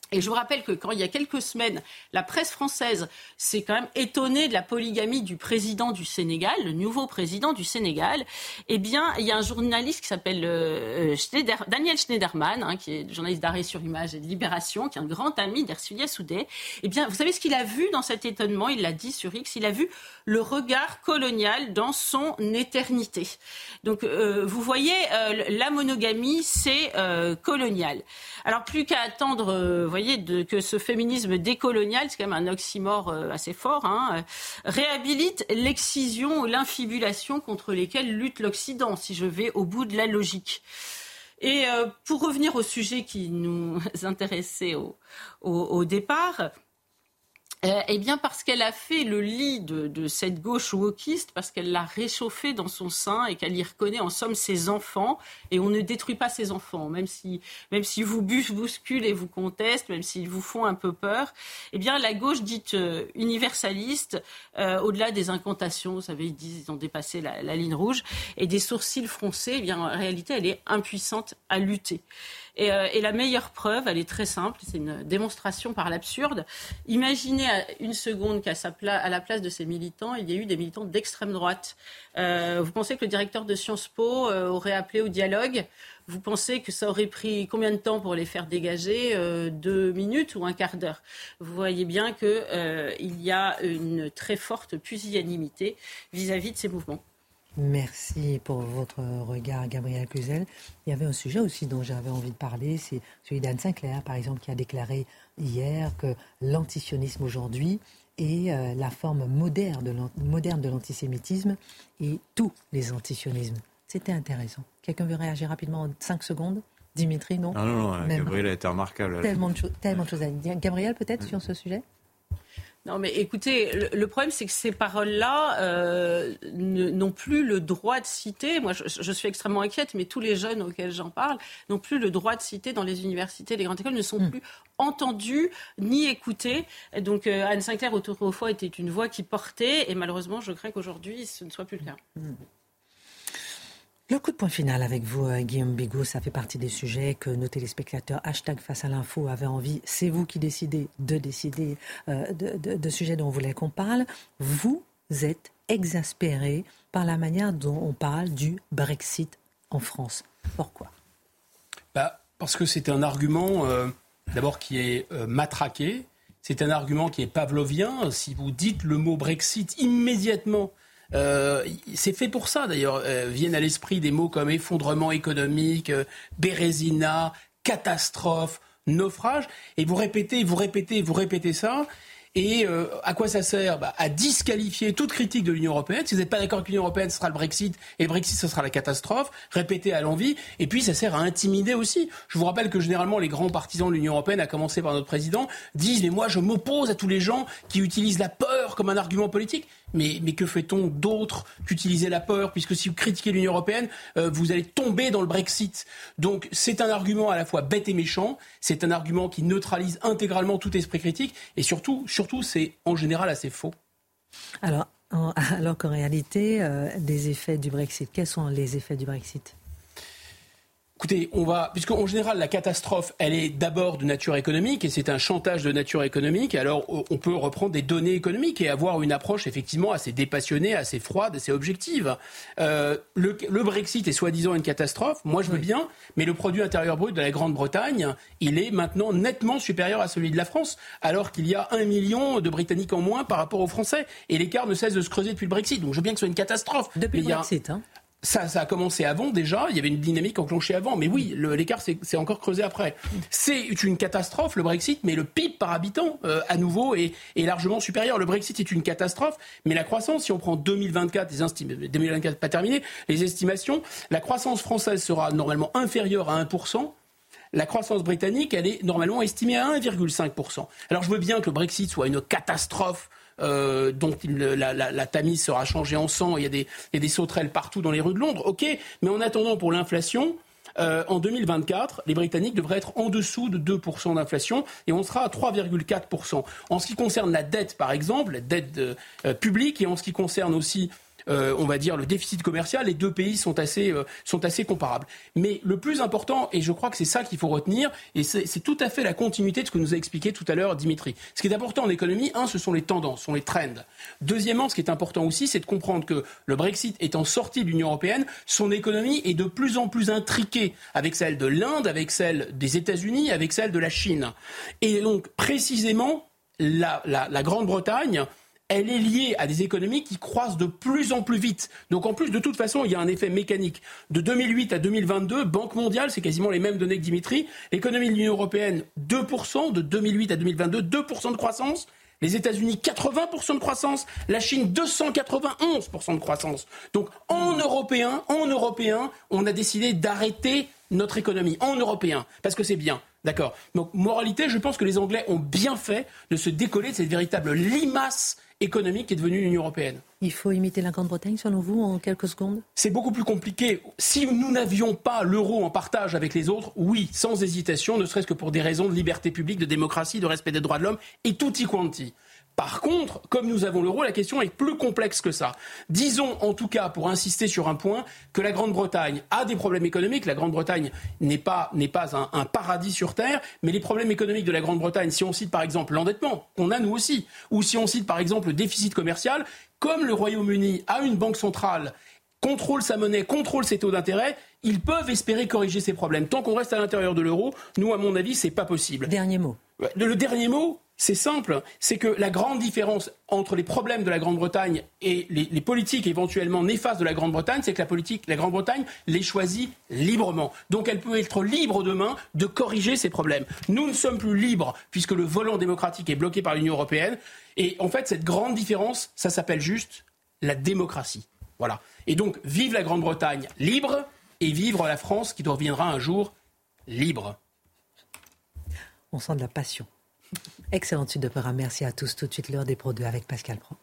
Et je vous rappelle que quand il y a quelques semaines, la presse française s'est quand même étonnée de la polygamie du président du Sénégal, le nouveau président du Sénégal. Eh bien, il y a un journaliste qui s'appelle euh, Schneider, Daniel Schneiderman, hein, qui est journaliste d'Arrêt sur Image et de Libération, qui est un grand ami d'Ercilia Soudé. Eh bien, vous savez ce qu'il a vu dans cet étonnement ? Il l'a dit sur X, il a vu le regard colonial dans son éternité. Donc, euh, vous voyez, euh, la monogamie, c'est euh, colonial. Alors, plus qu'à attendre... Euh, Vous voyez, de, que ce féminisme décolonial, c'est quand même un oxymore euh, assez fort, hein, euh, réhabilite l'excision ou l'infibulation contre lesquelles lutte l'Occident, si je vais au bout de la logique. Et euh, pour revenir au sujet qui nous intéressait au, au, au départ... Euh, eh bien, parce qu'elle a fait le lit de, de cette gauche wokiste, parce qu'elle l'a réchauffé dans son sein et qu'elle y reconnaît en somme ses enfants. Et on ne détruit pas ses enfants, même si, même si vous bousculent et vous contestent, même s'ils vous font un peu peur. Eh bien, la gauche dite euh, universaliste, euh, au-delà des incantations, vous savez, ils disent ils ont dépassé la, la ligne rouge, et des sourcils froncés, eh bien, en réalité, elle est impuissante à lutter. Et, euh, et la meilleure preuve, elle est très simple, c'est une démonstration par l'absurde. Imaginez à une seconde qu'à sa pla- à la place de ces militants, il y a eu des militants d'extrême droite. Euh, vous pensez que le directeur de Sciences Po euh, aurait appelé au dialogue ? Vous pensez que ça aurait pris combien de temps pour les faire dégager ? euh, Deux minutes ou un quart d'heure ? Vous voyez bien qu'il euh, y a une très forte pusillanimité vis-à-vis de ces mouvements. Merci pour votre regard, Gabrielle Cluzel. Il y avait un sujet aussi dont j'avais envie de parler, c'est celui d'Anne Sinclair, par exemple, qui a déclaré hier que l'antisionisme aujourd'hui est euh, la forme moderne de, l'an- moderne de l'antisémitisme et tous les antisionismes. C'était intéressant. Quelqu'un veut réagir rapidement en cinq secondes ? Dimitri, non ? Non, non, non, Même. Gabrielle a été remarquable. Tellement de, cho- tellement de choses à dire. Gabrielle, peut-être, mmh. sur ce sujet ? Non, mais écoutez, le, le problème, c'est que ces paroles-là euh, ne, n'ont plus le droit de citer. Moi, je, je suis extrêmement inquiète, mais tous les jeunes auxquels j'en parle n'ont plus le droit de citer dans les universités. Les grandes écoles ne sont mmh. plus entendus ni écoutés. Donc, euh, Anne Sinclair, autrefois, était une voix qui portait. Et malheureusement, je crains qu'aujourd'hui, ce ne soit plus le cas. Mmh. Le coup de poing final avec vous, Guillaume Bigot, ça fait partie des sujets que nos téléspectateurs hashtag face à l'info avaient envie. C'est vous qui décidez de décider euh, de, de, de sujets dont vous voulez qu'on parle. Vous êtes exaspéré par la manière dont on parle du Brexit en France. Pourquoi ? Bah, parce que c'est un argument euh, d'abord qui est euh, matraqué. C'est un argument qui est pavlovien. Si vous dites le mot Brexit immédiatement, Euh, c'est fait pour ça d'ailleurs, euh, viennent à l'esprit des mots comme effondrement économique, euh, Bérésina, catastrophe, naufrage, et vous répétez, vous répétez, vous répétez ça, et euh, à quoi ça sert ? Bah, à disqualifier toute critique de l'Union européenne. Si vous n'êtes pas d'accord avec l'Union européenne, ce sera le Brexit, et le Brexit, ce sera la catastrophe, répétez à l'envi, et puis ça sert à intimider aussi. Je vous rappelle que généralement, les grands partisans de l'Union européenne, à commencer par notre président, disent « mais moi, je m'oppose à tous les gens qui utilisent la peur comme un argument politique ». Mais, mais que fait-on d'autre qu'utiliser la peur ? Puisque si vous critiquez l'Union européenne, euh, vous allez tomber dans le Brexit. Donc c'est un argument à la fois bête et méchant, c'est un argument qui neutralise intégralement tout esprit critique, et surtout, surtout c'est en général assez faux. Alors, en, alors qu'en réalité, euh, des effets du Brexit, quels sont les effets du Brexit ? Écoutez, on va, puisque en général la catastrophe, elle est d'abord de nature économique et c'est un chantage de nature économique. Alors on peut reprendre des données économiques et avoir une approche effectivement assez dépassionnée, assez froide, assez objective. Euh, le, le Brexit est soi-disant une catastrophe. Moi je veux oui. bien, mais le produit intérieur brut de la Grande-Bretagne, il est maintenant nettement supérieur à celui de la France, alors qu'il y a un million de Britanniques en moins par rapport aux Français. Et l'écart ne cesse de se creuser depuis le Brexit. Donc je veux bien que ce soit une catastrophe. Depuis le Brexit, hein. Ça, ça a commencé avant déjà, il y avait une dynamique enclenchée avant, mais oui, le, l'écart s'est, s'est encore creusé après. C'est une catastrophe, le Brexit, mais le P I B par habitant, euh, à nouveau, est, est largement supérieur. Le Brexit est une catastrophe, mais la croissance, si on prend deux mille vingt-quatre, les instim- deux mille vingt-quatre pas terminé, les estimations, la croissance française sera normalement inférieure à un pour cent. La croissance britannique, elle est normalement estimée à un virgule cinq pour cent. Alors je veux bien que le Brexit soit une catastrophe, Euh, dont il, la, la, la Tamise sera changée en sang, il y a des, il y a des sauterelles partout dans les rues de Londres, ok, mais en attendant pour l'inflation, euh, en deux mille vingt-quatre, les Britanniques devraient être en dessous de deux pour cent d'inflation et on sera à trois virgule quatre pour cent. En ce qui concerne la dette par exemple, la dette de, euh, publique, et en ce qui concerne aussi euh, on va dire, le déficit commercial, les deux pays sont assez, euh, sont assez comparables. Mais le plus important, et je crois que c'est ça qu'il faut retenir, et c'est, c'est tout à fait la continuité de ce que nous a expliqué tout à l'heure Dimitri. Ce qui est important en économie, un, ce sont les tendances, ce sont les trends. Deuxièmement, ce qui est important aussi, c'est de comprendre que le Brexit étant sorti de l'Union européenne, son économie est de plus en plus intriquée avec celle de l'Inde, avec celle des États-Unis, avec celle de la Chine. Et donc, précisément, la, la, la Grande-Bretagne, elle est liée à des économies qui croissent de plus en plus vite. Donc en plus, de toute façon, il y a un effet mécanique. De deux mille huit à deux mille vingt-deux, Banque mondiale, c'est quasiment les mêmes données que Dimitri, l'économie de l'Union européenne, deux pour cent, de deux mille huit à deux mille vingt-deux, deux pour cent de croissance. Les États-Unis, quatre-vingts pour cent de croissance. La Chine, deux cent quatre-vingt-onze pour cent de croissance. Donc, en Européen, en Européen, on a décidé d'arrêter notre économie. En Européen. Parce que c'est bien. D'accord. Donc, moralité, je pense que les Anglais ont bien fait de se décoller de cette véritable limace économique qui est devenue l'Union européenne. Il faut imiter la Grande-Bretagne, selon vous, en quelques secondes ? C'est beaucoup plus compliqué. Si nous n'avions pas l'euro en partage avec les autres, oui, sans hésitation, ne serait-ce que pour des raisons de liberté publique, de démocratie, de respect des droits de l'homme, et tutti quanti. Par contre, comme nous avons l'euro, la question est plus complexe que ça. Disons, en tout cas, pour insister sur un point, que la Grande-Bretagne a des problèmes économiques. La Grande-Bretagne n'est pas, n'est pas un, un paradis sur Terre, mais les problèmes économiques de la Grande-Bretagne, si on cite par exemple l'endettement, qu'on a nous aussi, ou si on cite par exemple le déficit commercial, comme le Royaume-Uni a une banque centrale, contrôle sa monnaie, contrôle ses taux d'intérêt, ils peuvent espérer corriger ces problèmes. Tant qu'on reste à l'intérieur de l'euro, nous, à mon avis, c'est pas possible. Dernier mot. Le dernier mot, c'est simple, c'est que la grande différence entre les problèmes de la Grande-Bretagne et les, les politiques éventuellement néfastes de la Grande-Bretagne, c'est que la politique, la Grande-Bretagne les choisit librement. Donc elle peut être libre demain de corriger ces problèmes. Nous ne sommes plus libres puisque le volant démocratique est bloqué par l'Union européenne. Et en fait, cette grande différence, ça s'appelle juste la démocratie. Voilà. Et donc, vive la Grande-Bretagne libre et vivre la France qui deviendra un jour libre. On sent de la passion. Excellente suite de programme. Merci à tous. Tout de suite, l'heure des Pro deux avec Pascal Praud.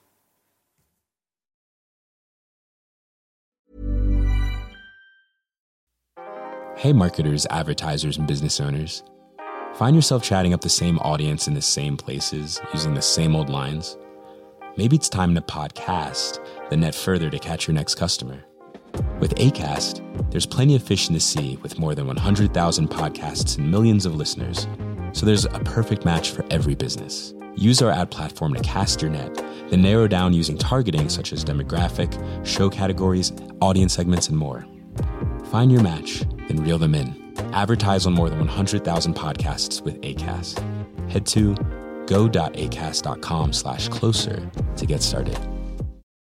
Hey marketers, advertisers, and business owners. Find yourself chatting up the same audience in the same places, using the same old lines? Maybe it's time to podcast, then net further to catch your next customer. With Acast, there's plenty of fish in the sea with more than one hundred thousand podcasts and millions of listeners. So there's a perfect match for every business. Use our ad platform to cast your net, then narrow down using targeting such as demographic, show categories, audience segments, and more. Find your match, then reel them in. Advertise on more than one hundred thousand podcasts with Acast. Head to go.acast.com slash closer to get started.